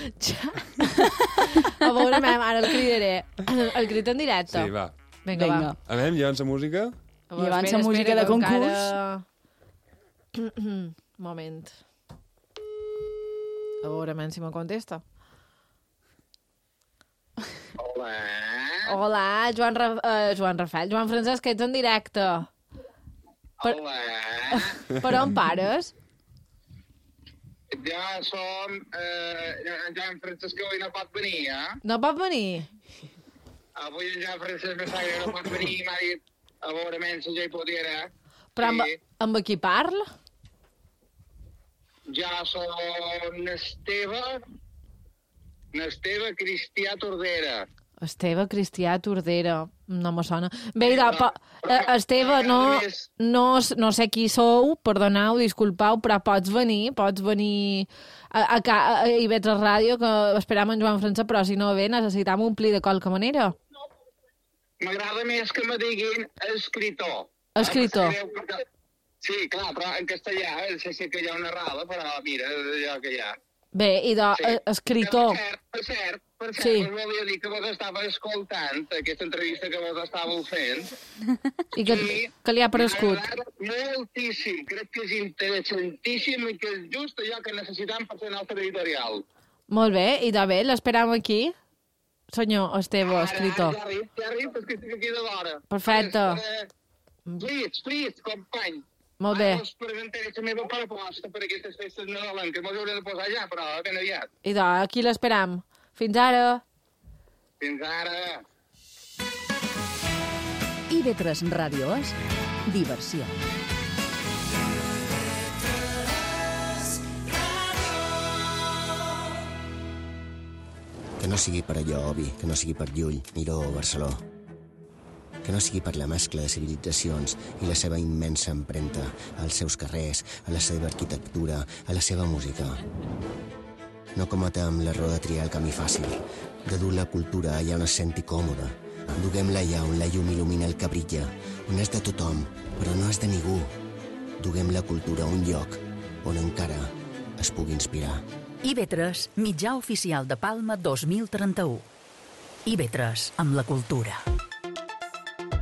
A veure, mem, ara el cridaré. El crit en directe. Sí, va. Vinga, Vinga. va. A veure, llevant la música. A veure, Llevant espera, la música espera, de que concurs. Encara... Moment. A veure, men, si me contesta. Hola. Hola, Joan, Ra uh, Joan Rafael, Joan Francesc, que ets en directe. Per, Hola. per on pares? Ja som... Eh, en Joan Francesc avui no pot venir, eh? No pot venir? Avui en Joan Francesc Messaire no pot venir, m'ha dit a veure menys si jo hi podia. Però amb, Sí. amb qui parla? Ja som n'Esteve... N'Esteve Cristià Tordera. Esteve Cristià Tordera. No me sona. Bé, idò, pa, eh, Esteve, no, no, no sé qui sou, perdoneu, disculpeu, però pots venir, pots venir a, a, a, a I V tres Ràdio, que esperam en Joan Francesc, però si no ve necessitam omplir de qualque manera. M'agrada més que me diguin escritor. Escritor. Sí, clar, però en castellà sé, sé que hi ha una errada, però mira, allò que hi ha. Bé, idò, Sí. eh, escritor. Per cert, per cert, per cert, Sí. sí. us volia dir que vos estava escoltant aquesta entrevista que vos estàveu fent. I que, que li ha prescut. M'ha agradat moltíssim, crec que és interessantíssim i que és just allò que necessitam per fer el nostre editorial. Molt bé, i de bé, l'esperam aquí. Senyor Esteve, escritor. Ara, ja arrib, ja arrib, és que estic aquí de l'hora. Perfecte. Please, please, company. Molt bé. Ara us presentaré la meva proposta per aquestes festes nadalenques. M'ho hauré de posar ja, però ben aviat. I de, aquí l'esperam. Fins ara. Fins ara. I V tres Ràdio és diversió. Que no sigui per allò obvi, que no sigui per Llull, Miró o Barceló. Que no sigui per la mescla de civilitzacions i la seva immensa empremta als seus carrers, a la seva arquitectura, a la seva música. No cometem l'error de triar el camí fàcil, de dur la cultura allà on es senti còmode. Duguem-la allà on la llum il·lumina el que brilla, on és de tothom, però no és de ningú. Duguem la cultura a un lloc on encara es pugui inspirar. I V tres, mitjà oficial de Palma dos mil trenta-u. I V tres, amb la cultura.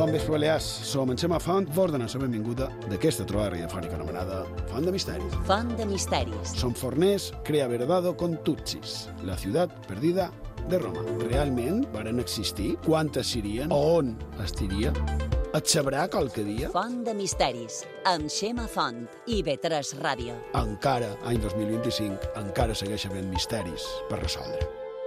Bon vespre, Balears. Som en Xema Font, vos donem la benvinguda d'aquesta trobada radiofònica anomenada Font de Misteris. Font de Misteris. Som forners, crea verdado con Tutsis, la ciutat perdida de Roma. Realment varen existir? Quantes serien? On estiria? Et sabrà qualque dia? Font de Misteris, amb Xema Font i B tres Ràdio. Encara, any dos mil vint-i-cinc, encara segueix havent misteris per resoldre.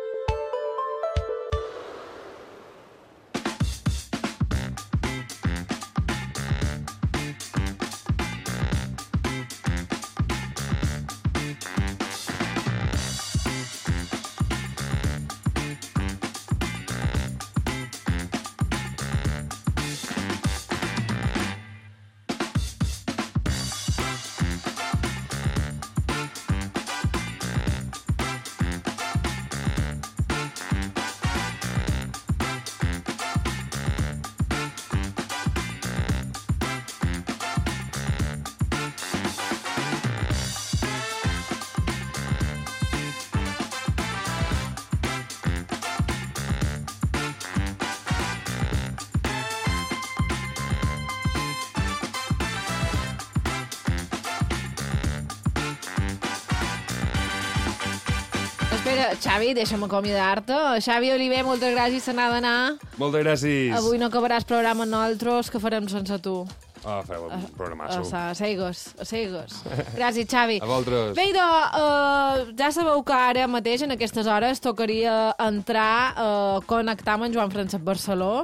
Espera, Xavi, deixa'm acomiadar-te. Xavi Oliver, moltes gràcies, se n'ha d'anar. Moltes gràcies. Avui no acabaràs programa amb nosaltres, que farem sense tu. Ah, feu un programasso. A cegues, a cegues. Gràcies, Xavi. A vosaltres. Bé, idò, uh, ja sabeu que ara mateix, en aquestes hores, tocaria entrar, uh, connectar amb en Joan Francesc Barceló.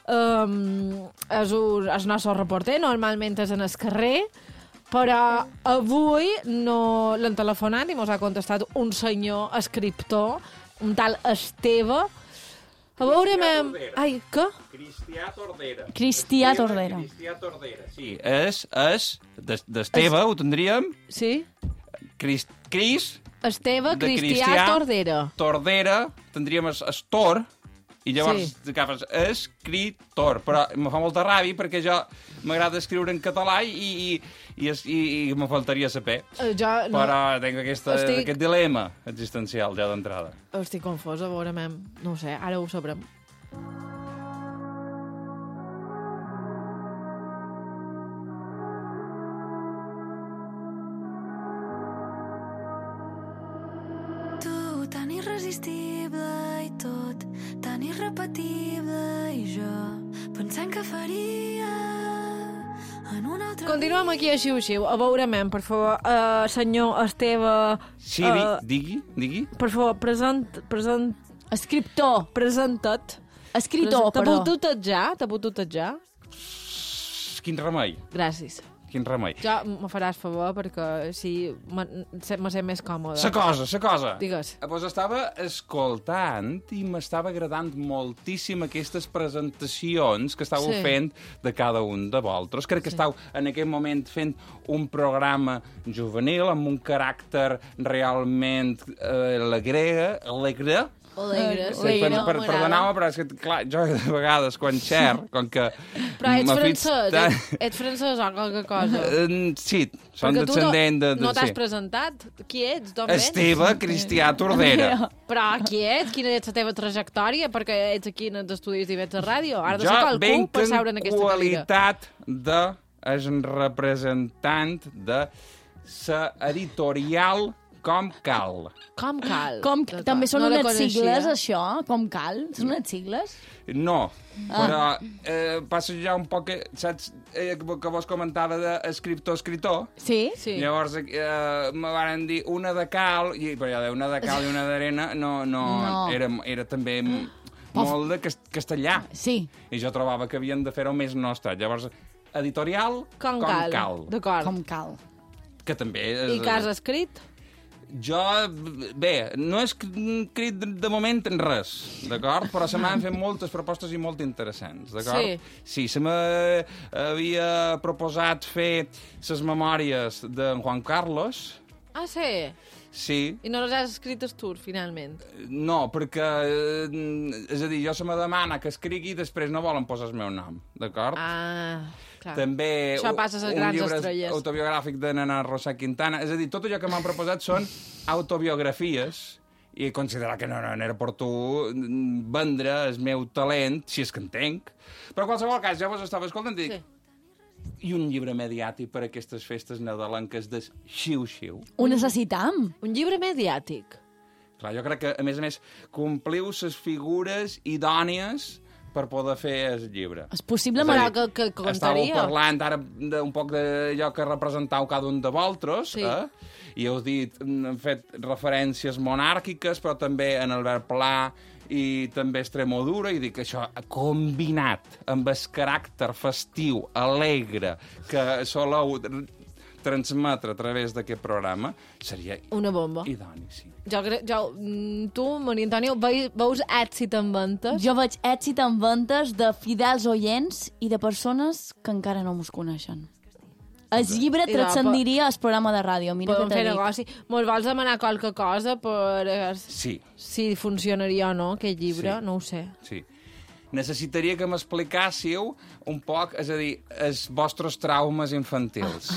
Um, és, un, és el nostre reporter, normalment és en el carrer, però avui no l'han telefonat i mos ha contestat un senyor escriptor, un tal Esteve. A veure... Ai, què? Cristià Tordera. Cristià Tordera. Cristià Tordera, sí. És, és, d'Esteve, ho tindríem? Sí. Cris, Cris Esteve Cristià Tordera. Tordera, tindríem es, es Tor, i llavors sí. Agafes escritor, però me fa molta ràbia perquè jo m'agrada escriure en català i, i, i, i, i me faltaria saber. Uh, jo, no. Però tinc aquesta, Estic... aquest dilema existencial ja d'entrada. Estic confosa, a veure, mem. No ho sé, ara ho sabrem. Tu, tan irresistible i tot, tan irrepetible i jo, pensant que faria en un altre... Continuem aquí a Xiu-Xiu. A veure, mem, per favor, uh, senyor Esteve... Sí, uh, digui, digui. Per favor, present... present... Escriptor. Presenta't. Escritor, Present... perdó. T'ha putut ja? T'ha putut ja? Quin remei. Gràcies. Quin remei. Jo me faràs favor perquè sí, me, me sé més còmode. Sa cosa, sa cosa. Digues. Pues estava escoltant i m'estava agradant moltíssim aquestes presentacions que estàveu Sí. fent de cada un de vosaltres. Crec que Sí. estàveu en aquell moment fent un programa juvenil amb un caràcter realment eh, alegre, alegre, Alegre, Sí, per, per, perdoneu-me, però és que, clar, jo de vegades, quan xer, com que... Però ets m'ha fet francès, tan- ets, ets francès o qualque cosa? Eh, Sí, són Perquè tu no, descendent de... de no t'has sí. presentat? Qui ets? D'on vens? Esteve Cristià Tordera. Però qui ets? Quina és la teva trajectòria? Perquè ets aquí en els estudis d'I V tres Ràdio. Ara de Jo ser qualcú venc per en seure en aquesta cadira. qualitat de és un representant de sa editorial Com Cal. Com cal? Com, també són No la unes coneixia. sigles, això? Com cal? Són unes sigles? No, Ah. però eh, passa ja un poc... Que, saps eh, que vos comentava d'escriptor-escritor? Sí. sí. Llavors eh, me van dir una de cal, i, però ja de una de cal i una d'arena, no, no, No. Era, era també molt de cas- castellà. Sí. I jo trobava que havien de fer-ho més nostre. Llavors, editorial Com, Com cal. Cal. D'acord. Com cal. Que també... I que has escrit? Jo, bé, no he escrit de, de moment en res, d'acord? Però se m'han fet moltes propostes i molt interessants, d'acord? Sí. Sí, se m'havia proposat fer les memòries d'en Juan Carlos. Ah, sí? Sí. I no les has escrites tu, finalment? No, perquè, eh, és a dir, jo se me demana que escrigui i després no volen posar el meu nom, d'acord? Ah, clar. També Això passa a les un grans llibre estrelles. autobiogràfic de Nana Rosa Quintana. És a dir, tot allò que m'han proposat són autobiografies i considerar que no, no, no era per tu vendre el meu talent, si és que entenc. Però en qualsevol cas, ja vos estava escoltant i dic, sí. I un llibre mediàtic per a aquestes festes nadalenques de xiu-xiu? Ho necessitam. Un llibre mediàtic. Clar, jo crec que, a més a més, compliu les figures idònies per poder fer el llibre. És possible, però que, que contaria. Estàveu parlant ara d'un poc d'allò que representau cada un de vosaltres, sí. eh? I heu dit, hem fet referències monàrquiques, però també en Albert Pla i també Extremodura, i dic que això combinat amb el caràcter festiu, alegre, que soleu transmetre a través d'aquest programa, seria una bomba. Idoni, sí. Jo crec, jo, tu, Maria Antònia, veus èxit en ventes? Jo veig èxit en ventes de fidels oients i de persones que encara no mos coneixen. El llibre transcendiria el programa de ràdio, mira que t'he dit. Negoci. Mos vols demanar qualque cosa per... Sí. Si funcionaria o no, aquest llibre, sí. No ho sé. Sí. Necessitaria que m'explicàssiu un poc, és a dir, els vostres traumes infantils.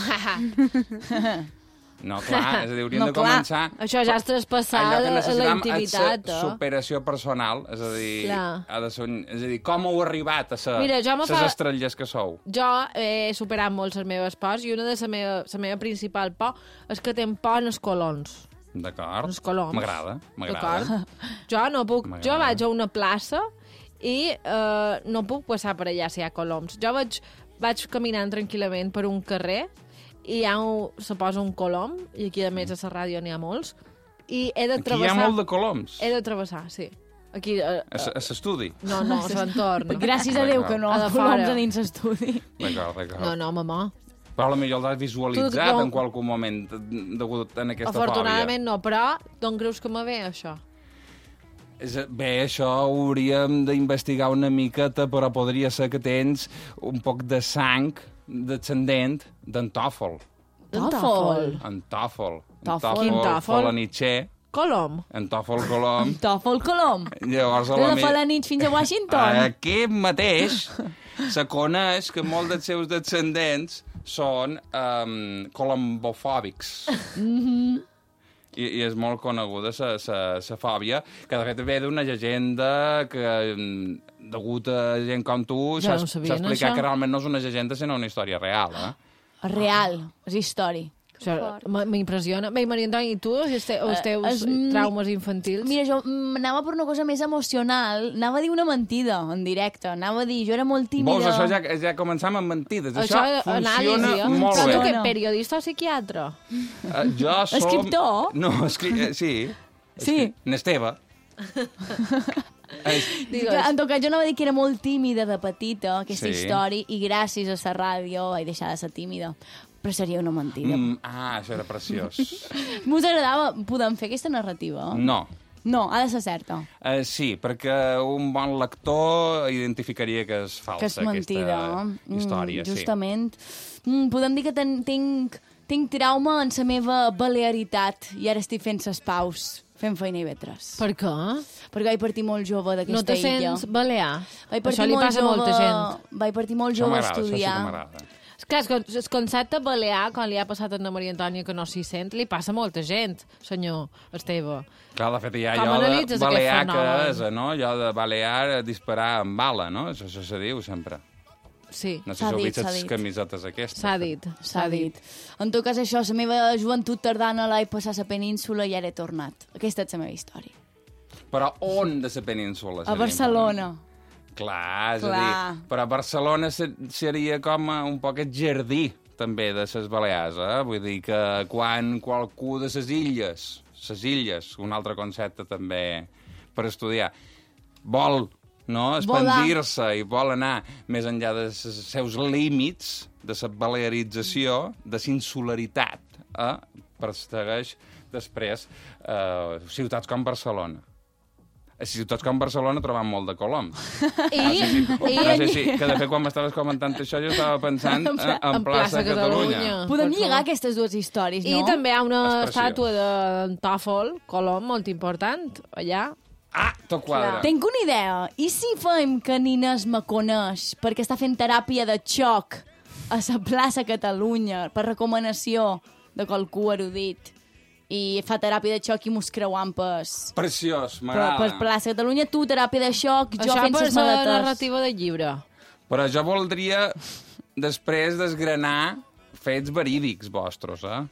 No, clar, és a dir, hauríem no, de començar... Això ja és traspassar la intimitat. La superació personal, és a dir, ha de ser, és a dir, com heu arribat a ser les fa... estrelles que sou? Jo he superat molt les meves pors i una de la meva, la meva principal por és que tenc por en els colons. D'acord. Els coloms. M'agrada, m'agrada. Jo no puc... Jo vaig a una plaça i uh, no puc passar per allà si hi ha coloms. Jo vaig, vaig caminant tranquil·lament per un carrer i hi ha un, se posa un colom, i aquí a més a la ràdio n'hi ha molts, i he de travessar... Aquí hi ha molt de coloms? He de travessar, sí. Aquí, uh, uh, a l'estudi? No, no, a l'entorn. Gràcies a Déu que no, a coloms a dins l'estudi. D'acord, d'acord. No, no, mamà. Però potser l'has visualitzat tu, en qualsevol moment degut a aquesta fòbia. Afortunadament no, però d'on creus que me ve, això? Bé, això hauríem d'investigar una miqueta, però podria ser que tens un poc de sang descendent d'en Tòfol. D'en Tòfol? En Tòfol. Tòfol? Quin Tòfol? Falanitxer. Colom? En Tòfol Colom. Tòfol Colom. Llavors, de la Falanitx fins a Washington. Aquest mateix se coneix que molts dels seus descendents són um, colombofòbics. Mhm. I, i és molt coneguda la fòbia, que de fet ve d'una llegenda que, degut a gent com tu, s'ha no explicat que realment no és una llegenda, sinó una història real. Eh? Real, és història. M'impressiona. Bé, Maria Antònia, i tu, els, te els teus uh, es, traumes infantils? Mira, jo anava per una cosa més emocional, anava a dir una mentida en directe, anava a dir, jo era molt tímida... Vols, això ja, ja començam amb mentides, això, això funciona anàlisi, molt bé. bé. Tu què, periodista o psiquiatre? Uh, jo som... Escriptor? No, escri... sí. Sí. N'Esteve. En tot cas, jo anava a dir que era molt tímida de petita, aquesta sí. història, i gràcies a la ràdio vaig deixar de ser tímida. Però seria una mentida. Mm, ah, això era preciós. M'us agradava, podem fer aquesta narrativa? No. No, ha de ser certa. Uh, sí, perquè un bon lector identificaria que és falsa, que és mentida. aquesta història. Mm, justament. Sí. Mm, podem dir que ten, tinc, tinc trauma en la meva balearitat i ara estic fent ses paus, fent feina i vetres. Per què? Perquè vaig partir molt jove d'aquesta illa. No te sents balear? Això li molt passa a jove, molta gent. Vaig partir molt jove a estudiar. Això sí que m'agrada. Clar, el concepte balear, quan li ha passat a Anna Maria Antònia que no s'hi sent, li passa a molta gent, senyor Esteve. Clar, de fet, hi ha allò de balear que és, no? Allò de balear, disparar amb bala, no? Això, això se diu sempre. Sí. No sé si heu vist les camisetes aquestes. S'ha dit, s'ha dit. En tot cas, això, la meva joventut tardana l'he passat a la península i ara he tornat. Aquesta és la meva història. Però on de la península? A Barcelona. Clar, és Clar. a dir, però Barcelona seria com un poc el jardí, també, de les Balears, eh? Vull dir que quan qualcú de les illes, les illes, un altre concepte també per estudiar, vol no, expandir-se i vol anar més enllà dels seus límits de la balearització, de la insularitat, eh? Persegueix després eh, ciutats com Barcelona. A ciutats com Barcelona trobam molt de coloms. I, no sé si, i, no sé si, que de fet quan m'estaves comentant això jo estava pensant en, en, en plaça, plaça Catalunya. Catalunya. Podem lligar aquestes dues històries, no? I també hi ha una estàtua de Tòfol, Colom, molt important, allà. Ah, tot quadra. Clar. Tenc una idea. I si fem que Nines me coneix perquè està fent teràpia de xoc a la plaça Catalunya per recomanació de qualcú erudit i fa teràpia de xoc i mos creuant pes... Preciós, per, m'agrada. per plaça Catalunya, tu teràpia de xoc, jo Això fent per ses la maletes. narrativa del llibre. Però jo voldria després desgranar fets verídics vostres, eh?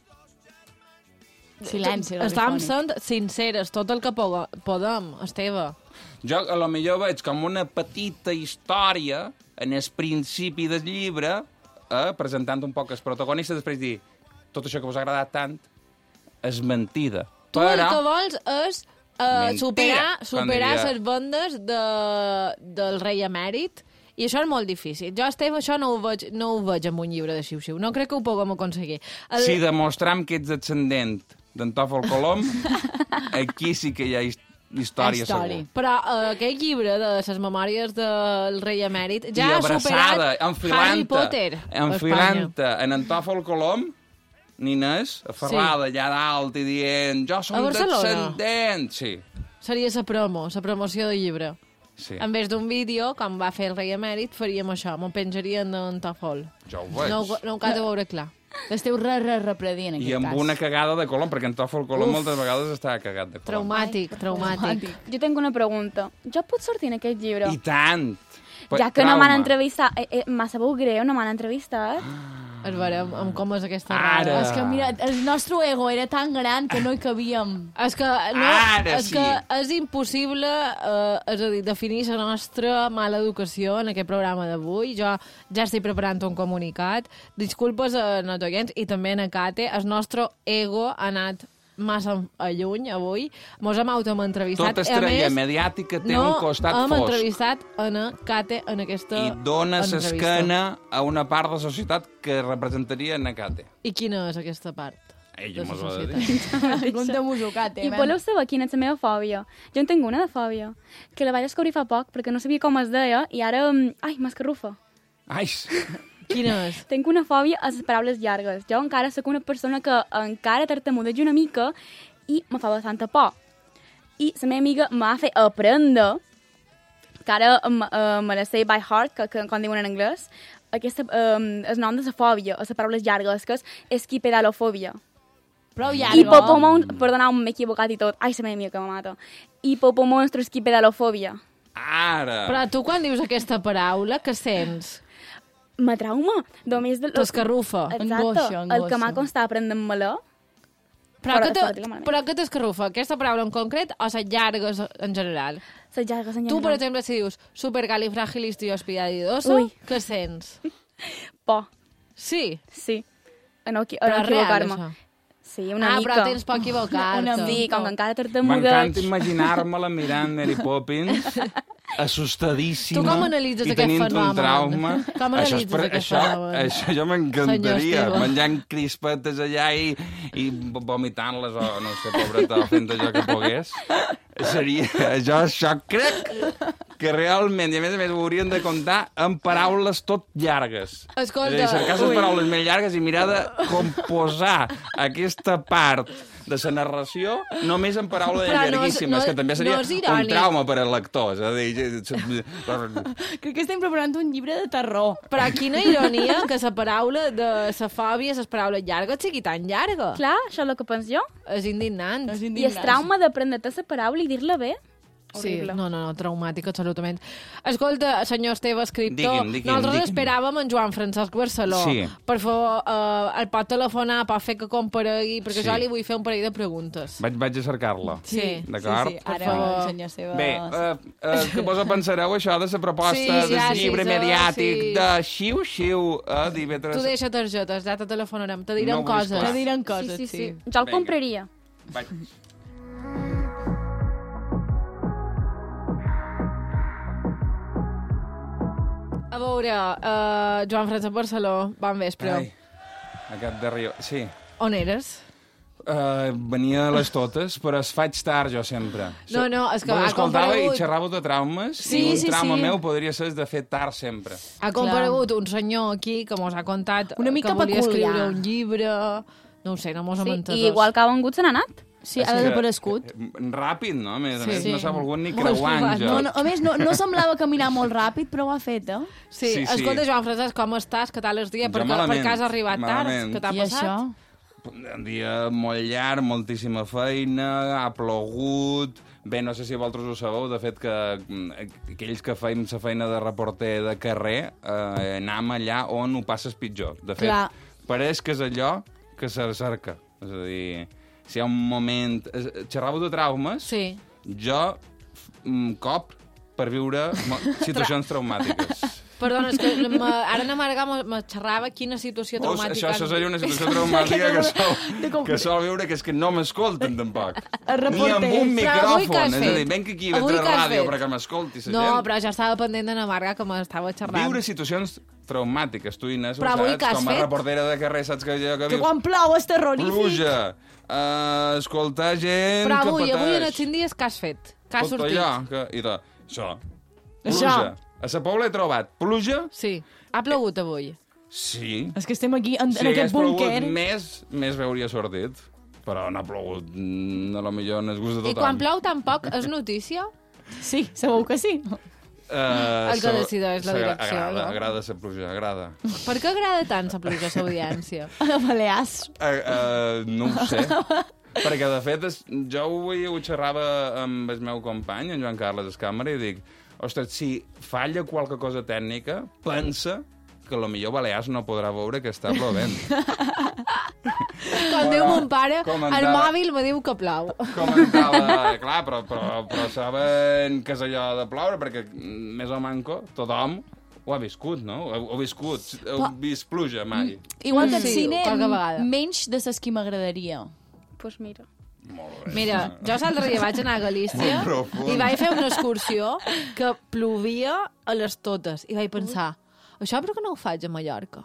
Silenci, Estàvem radiofònic. sent sinceres, tot el que po- podem, Esteve. Jo a lo millor veig com una petita història en el principi del llibre, eh, presentant un poc els protagonistes, després dir tot això que us ha agradat tant és mentida. Tu Però... el que vols és uh, Mentira, superar, com superar diria. les bandes de, del rei emèrit, i això és molt difícil. Jo, Esteve, això no ho veig, no ho veig en un llibre de xiu-xiu. No crec que ho puguem aconseguir. El... Si demostram que ets descendent d'en Tòfol Colom, aquí sí que hi ha his- història, segur. Però uh, aquest llibre de les memòries del rei emèrit ja I ha abraçada, superat Harry enfilant-te, Potter a Espanya. enfilant-te en en Tòfol Colom, Nines, aferrada sí. allà dalt i dient jo A som Barcelona? descendent. Sí, Seria la promo, la promoció del llibre. sí. En vez d'un vídeo, com va fer el rei emèrit, faríem això, m'ho penjarien d'en Tòfol. Jo ho veig. No, ho- no ho cal de veure clar. L'esteu re, re, repredient, en I aquest amb cas. una cagada de Colom, perquè en Tòfol Colom Uf. moltes vegades està cagat de Colom. Traumàtic, traumàtic. Jo tinc una pregunta. Jo puc sortir en aquest llibre? I tant! Ja que no m'han Trauma. entrevistat... Eh, eh, m'ha sabut greu, no m'han entrevistat. Es veurem amb com és aquesta Ara. rara. És que, mira, el nostre ego era tan gran que no hi cabíem. És que, no, Ara és, sí. que és impossible eh, és a dir, definir la nostra mala educació en aquest programa d'avui. Jo ja estic preparant un comunicat. Disculpes a els oients i també a Kate. El nostre ego ha anat massa a lluny avui. Mos hem autoentrevistat. Tota estrella mediàtica té no un costat hem fosc. entrevistat a na Kate en aquesta I dona entrevista. l'esquena a una part de la societat que representaria Nakate. I quina és aquesta part? Ella de mos la ho ha de societat? dir. Contem-ho, Kate. I voleu saber quina és la meva fòbia? Jo en tinc una de fòbia, que la vaig descobrir fa poc perquè no sabia com es deia i ara... mm, Ai, m'escarrufa. Ai, Quina és? Tinc una fòbia a les paraules llargues. Jo encara sóc una persona que encara tartamudeig una mica i me fa bastanta por. I la meva amiga m'ha fet aprendre, que ara me, uh, me la sé by heart, que, que com diuen en anglès, aquesta, um, el nom de la fòbia, a les paraules llargues, que és esquipedalofòbia. Prou I llarga. popomons... Perdoneu, m'he equivocat i tot. Ai, la meva amiga que me mata. I popomonstro esquipedalofòbia. ara! Però tu quan dius aquesta paraula, què sents? Me trauma. Només de... T'escarrufa. Exacte. Angoixa, El que m'ha angoixa. costat aprendre-me-la. Però, Per- que te, per dir-la malament. però què t'escarrufa? Aquesta paraula en concret o les llargues en general? Les llargues en Tu, per general. exemple, si dius supercalifragilisticoespialidoso, Ui. què sents? Por. Sí? Sí. A no, equi- a no Però real, equivocar-me. això. Sí, una ah, mica. però tens por equivocar-te. Una sí, com que encara tartamudeig. M'encanta imaginar-me-la mirant Mary Poppins, assustadíssima Tu com analitzes i aquest tenint fenomen? un trauma. Com Això, és analitzes per, aquest això, fenomen? això jo Senyor m'encantaria, Esteve. menjant crispetes allà i, i vomitant-les o no sé, pobreta, fent allò que pogués. Seria, jo això crec que realment, i a més a més ho haurien de comptar amb paraules tot llargues. Escolta, És a dir, cercar les ui. paraules més llargues i mirar de composar aquesta part de la narració només en paraules Però no és- llarguíssimes, no- que també seria no és un irònic. trauma per al lector. És a dir, Crec que estem preparant un llibre de terror. Però quina ironia que la paraula de la fòbia, les paraules llargues, sigui tan llarga. Clar, això és el que penso jo. És indignant. És I indignant. el trauma d'aprendre-te la paraula i dir-la bé. Sí, Horrible. no, no, no, traumàtic, absolutament. Escolta, senyor Esteve, escriptor, Digui'm, digui'm, nosaltres digui'm. esperàvem en Joan Francesc Barceló. Sí. Per favor, uh, el pot telefonar, pot fer que comparegui, perquè Sí. jo li vull fer un parell de preguntes. Vaig, vaig a cercar-la. Sí, D'acord? Sí, sí. Ara, favor. senyor Esteve... Bé, uh, uh, que vos pensareu això de la proposta Sí, del ja, llibre sí, mediàtic sí. de xiu-xiu a divendres... Tu deixa targetes, ja te telefonarem, te direm No vull coses. esclar. Te diran coses, Sí, sí. sí, sí. Jo el Vinga. compraria. Vaig. A veure, uh, Joan Francesc Barceló, bon vespre. Ai, aquest de Rio... Sí. On eres? Uh, venia a les totes, però es faig tard jo sempre. No, no, és que Vos ha escoltava comparegut- i xerràveu de traumes, Sí, i un sí, trauma sí. meu podria ser de fer tard sempre. Ha comparegut un senyor aquí que mos ha contat Una mica que volia peculiar. escriure un llibre... No ho sé, no mos hem Sí, entès. i igual que ha vengut se n'ha anat. Sí, És ha que, desaparegut. eh, Ràpid, no? A més, a Sí, més sí. no s'ha volgut ni Molt creuant, robat. jo. No, no, a més, no, no semblava caminar molt ràpid, però ho ha fet, eh? Sí, Sí, sí. escolta, Joan Francesc, com estàs? Què tal el dia? Jo Perquè, malament, perquè has arribat tard. malament. Què t'ha I passat? això? un dia molt llarg, moltíssima feina, ha plogut... Bé, no sé si vosaltres ho sabeu, de fet, que aquells que feim la feina de reporter de carrer eh, anem allà on ho passes pitjor. De fet, Clar. pareix que és allò que se cerca. És a dir, si hi ha un moment... Xerràveu de traumes? Sí. Jo, un cop, per viure situacions traumàtiques. Perdona, és que ara na Marga me xerrava quina situació traumàtica... Pues això seria una situació traumàtica que sol, que sol viure, que és que no m'escolten, tampoc. Ni amb un micròfon. És a dir, venc aquí a veure ràdio perquè m'escolti la gent. No, però jo estava pendent de na Marga que m'estava xerrant. Viure situacions traumàtiques, tu, Inés, ho saps? Com a reportera de carrer, saps que allò que vius... Que quan plou és terrorífic. Pluja, uh, escoltar gent... Però avui, que pateix. avui en els cinc dies, què has fet? Què has Tot sortit? allò, que... I de... Això. Pluja. Això. A la Pobla he trobat pluja... Sí. Ha plogut avui? Sí. És que estem aquí, en, si en aquest búnquer. Si hagués plogut més, més veuria sortit. Però no ha plogut, a lo millor no és gust de tothom. I quan plou tampoc és notícia? Sí, segur que sí. Uh, el que decideix la direcció. Agrada, no? agrada la pluja, agrada. Per què agrada tant la pluja a l'audiència? A la Balears. Uh, uh, no ho sé. Perquè, de fet, es, jo avui ho xerrava amb el meu company, en Joan Carles Escàmera, i dic, ostres, si falla qualque cosa tècnica, pensa que potser Balears no podrà veure que està plovent. Com diu mon pare, el mòbil me diu que plou. Comentava, clar, però, però, però saben que és allò de ploure, perquè més o manco tothom ho ha viscut, no? Ho heu viscut, heu vist pluja mai. Igual que el sí, cine, vegada. menys de ses qui m'agradaria. Doncs pues mira. Mira, jo l'altre dia vaig anar a Galícia i vaig fer una excursió que plovia a les totes. I vaig pensar, això per què no ho faig a Mallorca?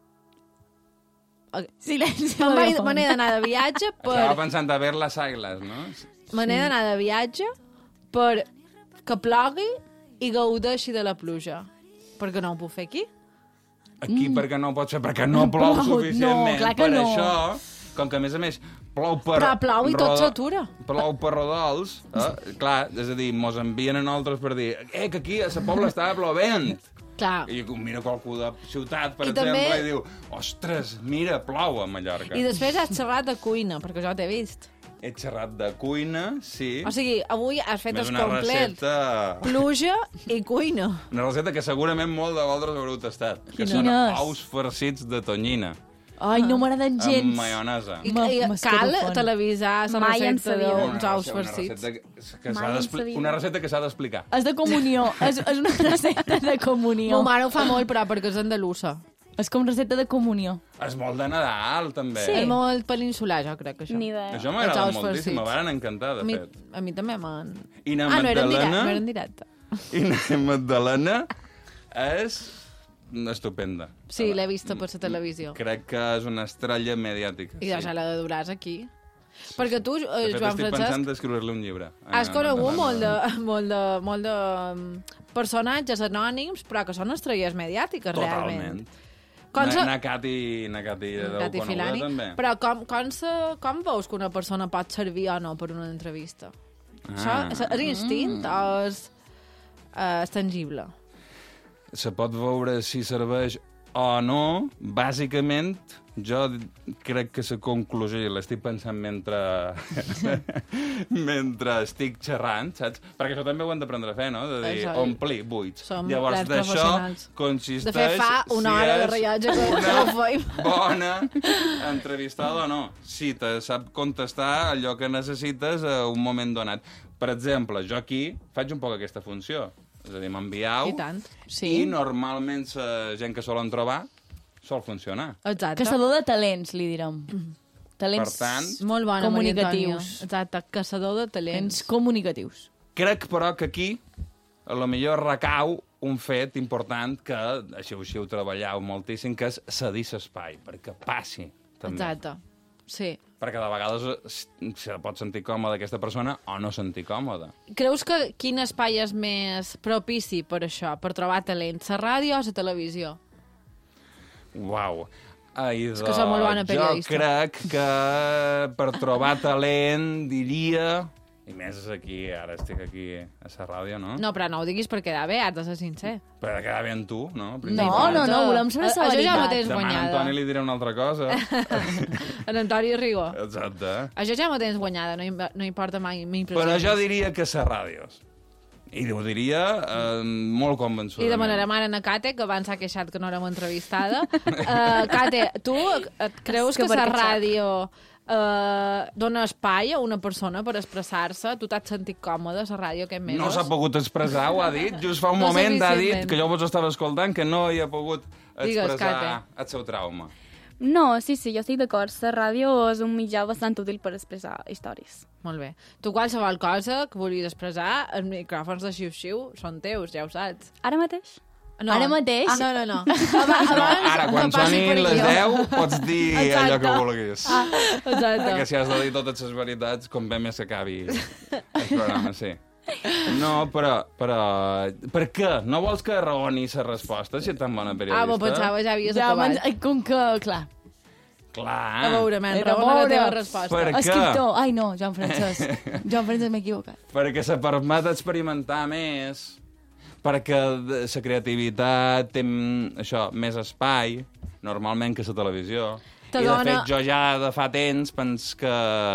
Silenci. Me n'he d'anar de viatge per... Estava pensant a ver les aigles, no? Me n'he d'anar de viatge per que plogui i gaudeixi de la pluja. Per què no ho puc fer aquí? Aquí mm. perquè no pot ser, perquè no plou suficientment. No, clar que per no. això, com que a més a més plou per... Però plou i tot s'atura. Plou per rodols, eh? Clar, és a dir, mos envien a nosaltres per dir eh, que aquí a la Pobla estava plovent. Clar. I mira qualcú de ciutat, per I exemple, també... i diu, ostres, mira, plou a Mallorca. I després has xerrat de cuina, perquè jo t'he vist. He xerrat de cuina, sí. O sigui, avui has fet el una complet. Recepta... Pluja i cuina. Una recepta que segurament molt de vosaltres haureu tastat. Que Quina? són ous farcits de tonyina. Ai, no m'agraden gens. Amb maionesa. I, i cal televisar la Mai en recepta sabia. d'uns ous Una farcits. recepta que s'ha Mai en d'expli- sabia. una recepta que s'ha d'explicar. És de comunió. és, és una recepta de comunió. Ma mare ho fa molt, però perquè és andalusa. És com recepta de comunió. És molt de Nadal, també. Sí. És molt peninsular, jo crec, això. Ni idea. Això m'agrada Els ous moltíssim, farcits. me van encantar, de A mi, fet. a mi també m'han... I na Ah, no era en directe, Magdalena... no era en directe. I na Magdalena és estupenda. Sí, l'he vista per la televisió. Crec que és una estrella mediàtica. I ja l'ha de duràs aquí. Perquè tu, De eh, fet, Joan estic pensant Francesc, d'escriure-li un llibre. has Ah, conegut no, molt no, de, no. molt de, molt de mm, personatges anònims, però que són estrelles mediàtiques, Totalment. realment. Com se... Na, na Cati, na Cati deu Cati coneguda, Filani. també. Però com, com, se, com veus que una persona pot servir o no per una entrevista? Ah. Això és, és instint Mm. o és, uh, és tangible? Se pot veure si serveix o no. Bàsicament, jo crec que la conclusió, i l'estic pensant mentre mentre estic xerrant, saps? Perquè això també ho hem d'aprendre a fer, no? De dir, Exacte. omplir buits. Som Llavors, plens d'això professionals. consisteix... De fet, fa una si hora de és rellotge que una ho feim. bona entrevistada o no. Si te sap contestar allò que necessites a un moment donat. Per exemple, jo aquí faig un poc aquesta funció. És a dir, m'enviau I tant. Sí. i normalment la gent que solen trobar sol funcionar. Exacte. Caçador de talents, li direm. Talents Per tant, Molt bona, Maria Antònia. comunicatius. Exacte, caçador de talents. Talents comunicatius. crec, però, que aquí a lo millor recau un fet important que, així, així ho treballeu moltíssim, que és cedir l'espai, perquè passi, també. Exacte, sí. Perquè de vegades se pot sentir còmode aquesta persona o no sentir còmode. Creus que quin espai és més propici per això, per trobar talent? La ràdio o la televisió? Uau. Ai, És que som molt bona periodista. Jo crec que per trobar talent diria I més aquí, ara estic aquí a la ràdio, no? No, però no ho diguis per quedar bé, has de ser sincer. Per quedar bé amb tu, no? No, no, no, volem saber la veritat. Això ja m'ho tens guanyada. Demà a Antoni li diré una altra cosa. En Antoni Rigo. Exacte. Això ja m'ho tens guanyada, no, no importa mai m'impressionis. Però jo diria que la ràdio. I ho diria eh, molt convençudament. I demanarem ara a Kate, que abans s'ha queixat que no érem entrevistada. uh, Kate, tu et creus que, que la ràdio uh, dona espai a una persona per expressar-se? Tu t'has sentit còmode a la ràdio aquests mesos? No s'ha pogut expressar, ho ha dit. Just fa un no moment ha dit, que jo vos estava escoltant, que no hi ha pogut expressar Digues, el seu trauma. No, sí, sí, jo estic d'acord. La ràdio és un mitjà bastant útil per expressar històries. Molt bé. Tu qualsevol cosa que vulguis expressar, els micròfons de xiu-xiu són teus, ja ho saps. Ara mateix? No. Ara mateix? Ah, no, no, no. Abans, no ara, quan no sonin les deu, pots dir Exacte. allò que vulguis. Ah, exacte. Perquè si has de dir totes les veritats, com bé més s'acabi el programa, sí. No, però, però... Per què? No vols que raoni la resposta, si ets tan bona periodista? Ah, m'ho pensava, ja havies ja, acabat. Man, com que, clar. Clar. A veure, men, raona la teva resposta. Per què? Escriptor. Ai, no, Joan Francesc. Joan Francesc m'he equivocat. Perquè se permet experimentar més, perquè la creativitat té això, més espai, normalment, que la televisió. Te I, de dona... fet, jo ja de fa temps pens que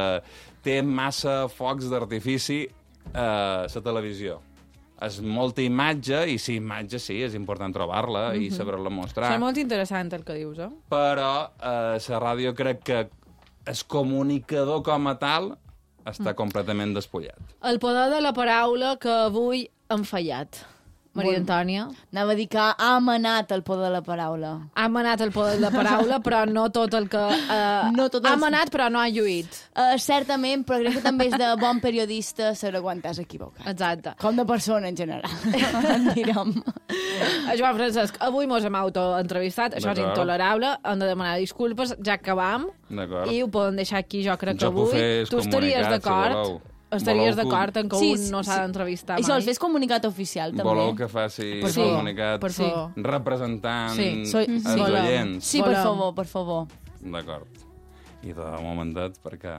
té massa focs d'artifici a la televisió. És molta imatge, i sí, imatge sí, és important trobar-la mm-hmm. i saber-la mostrar. És molt interessant el que dius, eh? Però eh, la ràdio crec que el comunicador com a tal està mm. completament despullat. El poder de la paraula que avui hem fallat. Maria Antònia. Anava a dir que ha manat el poder de la paraula. Ha manat el poder de la paraula, però no tot el que... Uh, no tot ha els... manat, però no ha lluït. Uh, certament, però crec que també és de bon periodista saber quan t'has equivocat. Exacte. Com de persona, en general. En direm. Joan Francesc, avui mos hem autoentrevistat, això és intolerable, hem de demanar disculpes, ja acabam, i ho podem deixar aquí, jo crec que jo avui. Tu estaries d'acord? Si Estaries d'acord en que sí, un no s'ha d'entrevistar mai? Això, el fes comunicat oficial, també. Voleu que faci per comunicat sí. representant sí. Soy, els sí. oients? Sí, per favor, per favor. D'acord. I de momentet, perquè...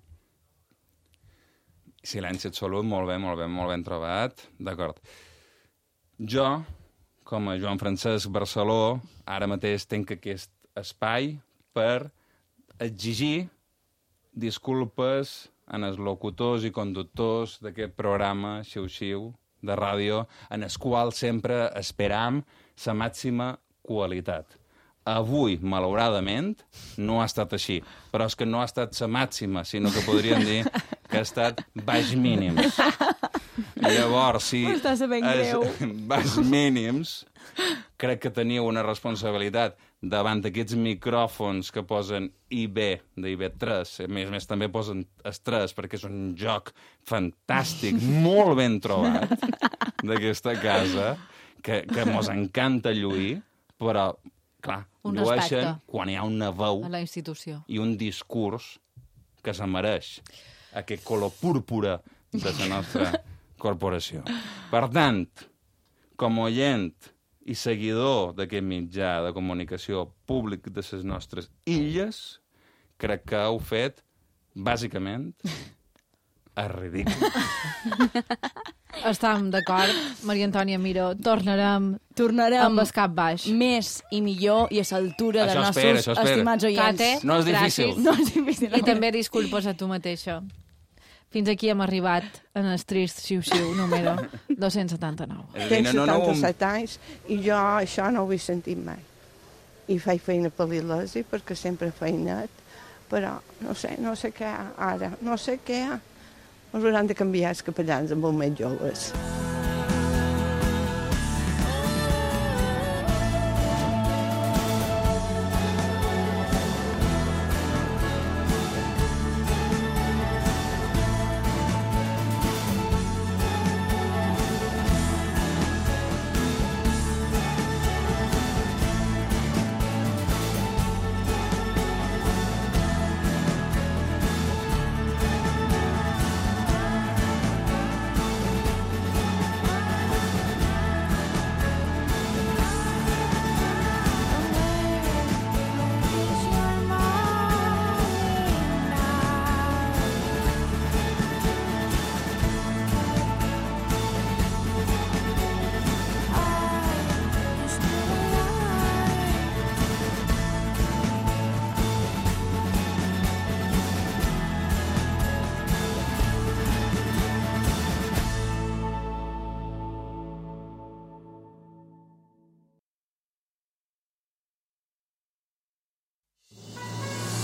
Silenci absolut, molt bé, molt bé, molt ben trobat. D'acord. Jo, com a Joan Francesc Barceló, ara mateix tenc aquest espai per exigir disculpes en els locutors i conductors d'aquest programa xiu-xiu de ràdio, en el qual sempre esperam la màxima qualitat. Avui, malauradament, no ha estat així, però és que no ha estat la màxima, sinó que podríem dir que ha estat baix mínims. Llavors, si els baix mínims, crec que teniu una responsabilitat davant d'aquests micròfons que posen I B d'I B tres, a més a més també posen es tres, perquè és un joc fantàstic, molt ben trobat, d'aquesta casa, que, que mos encanta lluir, però, clar, un llueixen respecte quan hi ha una veu a la institució i un discurs que se mereix aquest color púrpura de la nostra corporació. Per tant, com a oient i seguidor d'aquest mitjà de comunicació públic de les nostres illes, crec que heu fet, bàsicament, el ridícul. Estem d'acord, Maria Antònia Miró. Tornarem, Tornarem amb el cap baix. Més i millor i a l'altura de Això nostres espera, això estimats oients. Kate, No és difícil. gràcies. No és difícil. I també disculpes a tu mateixa. Fins aquí hem arribat en el trist xiu-xiu número dos-cents setanta-nou. Tenc setanta-set anys i jo això no ho he sentit mai. I faig feina per l'Ilesi perquè sempre he feinat, però no sé, no sé què ara, no sé què. Ens hauran de canviar els capellans amb els més joves.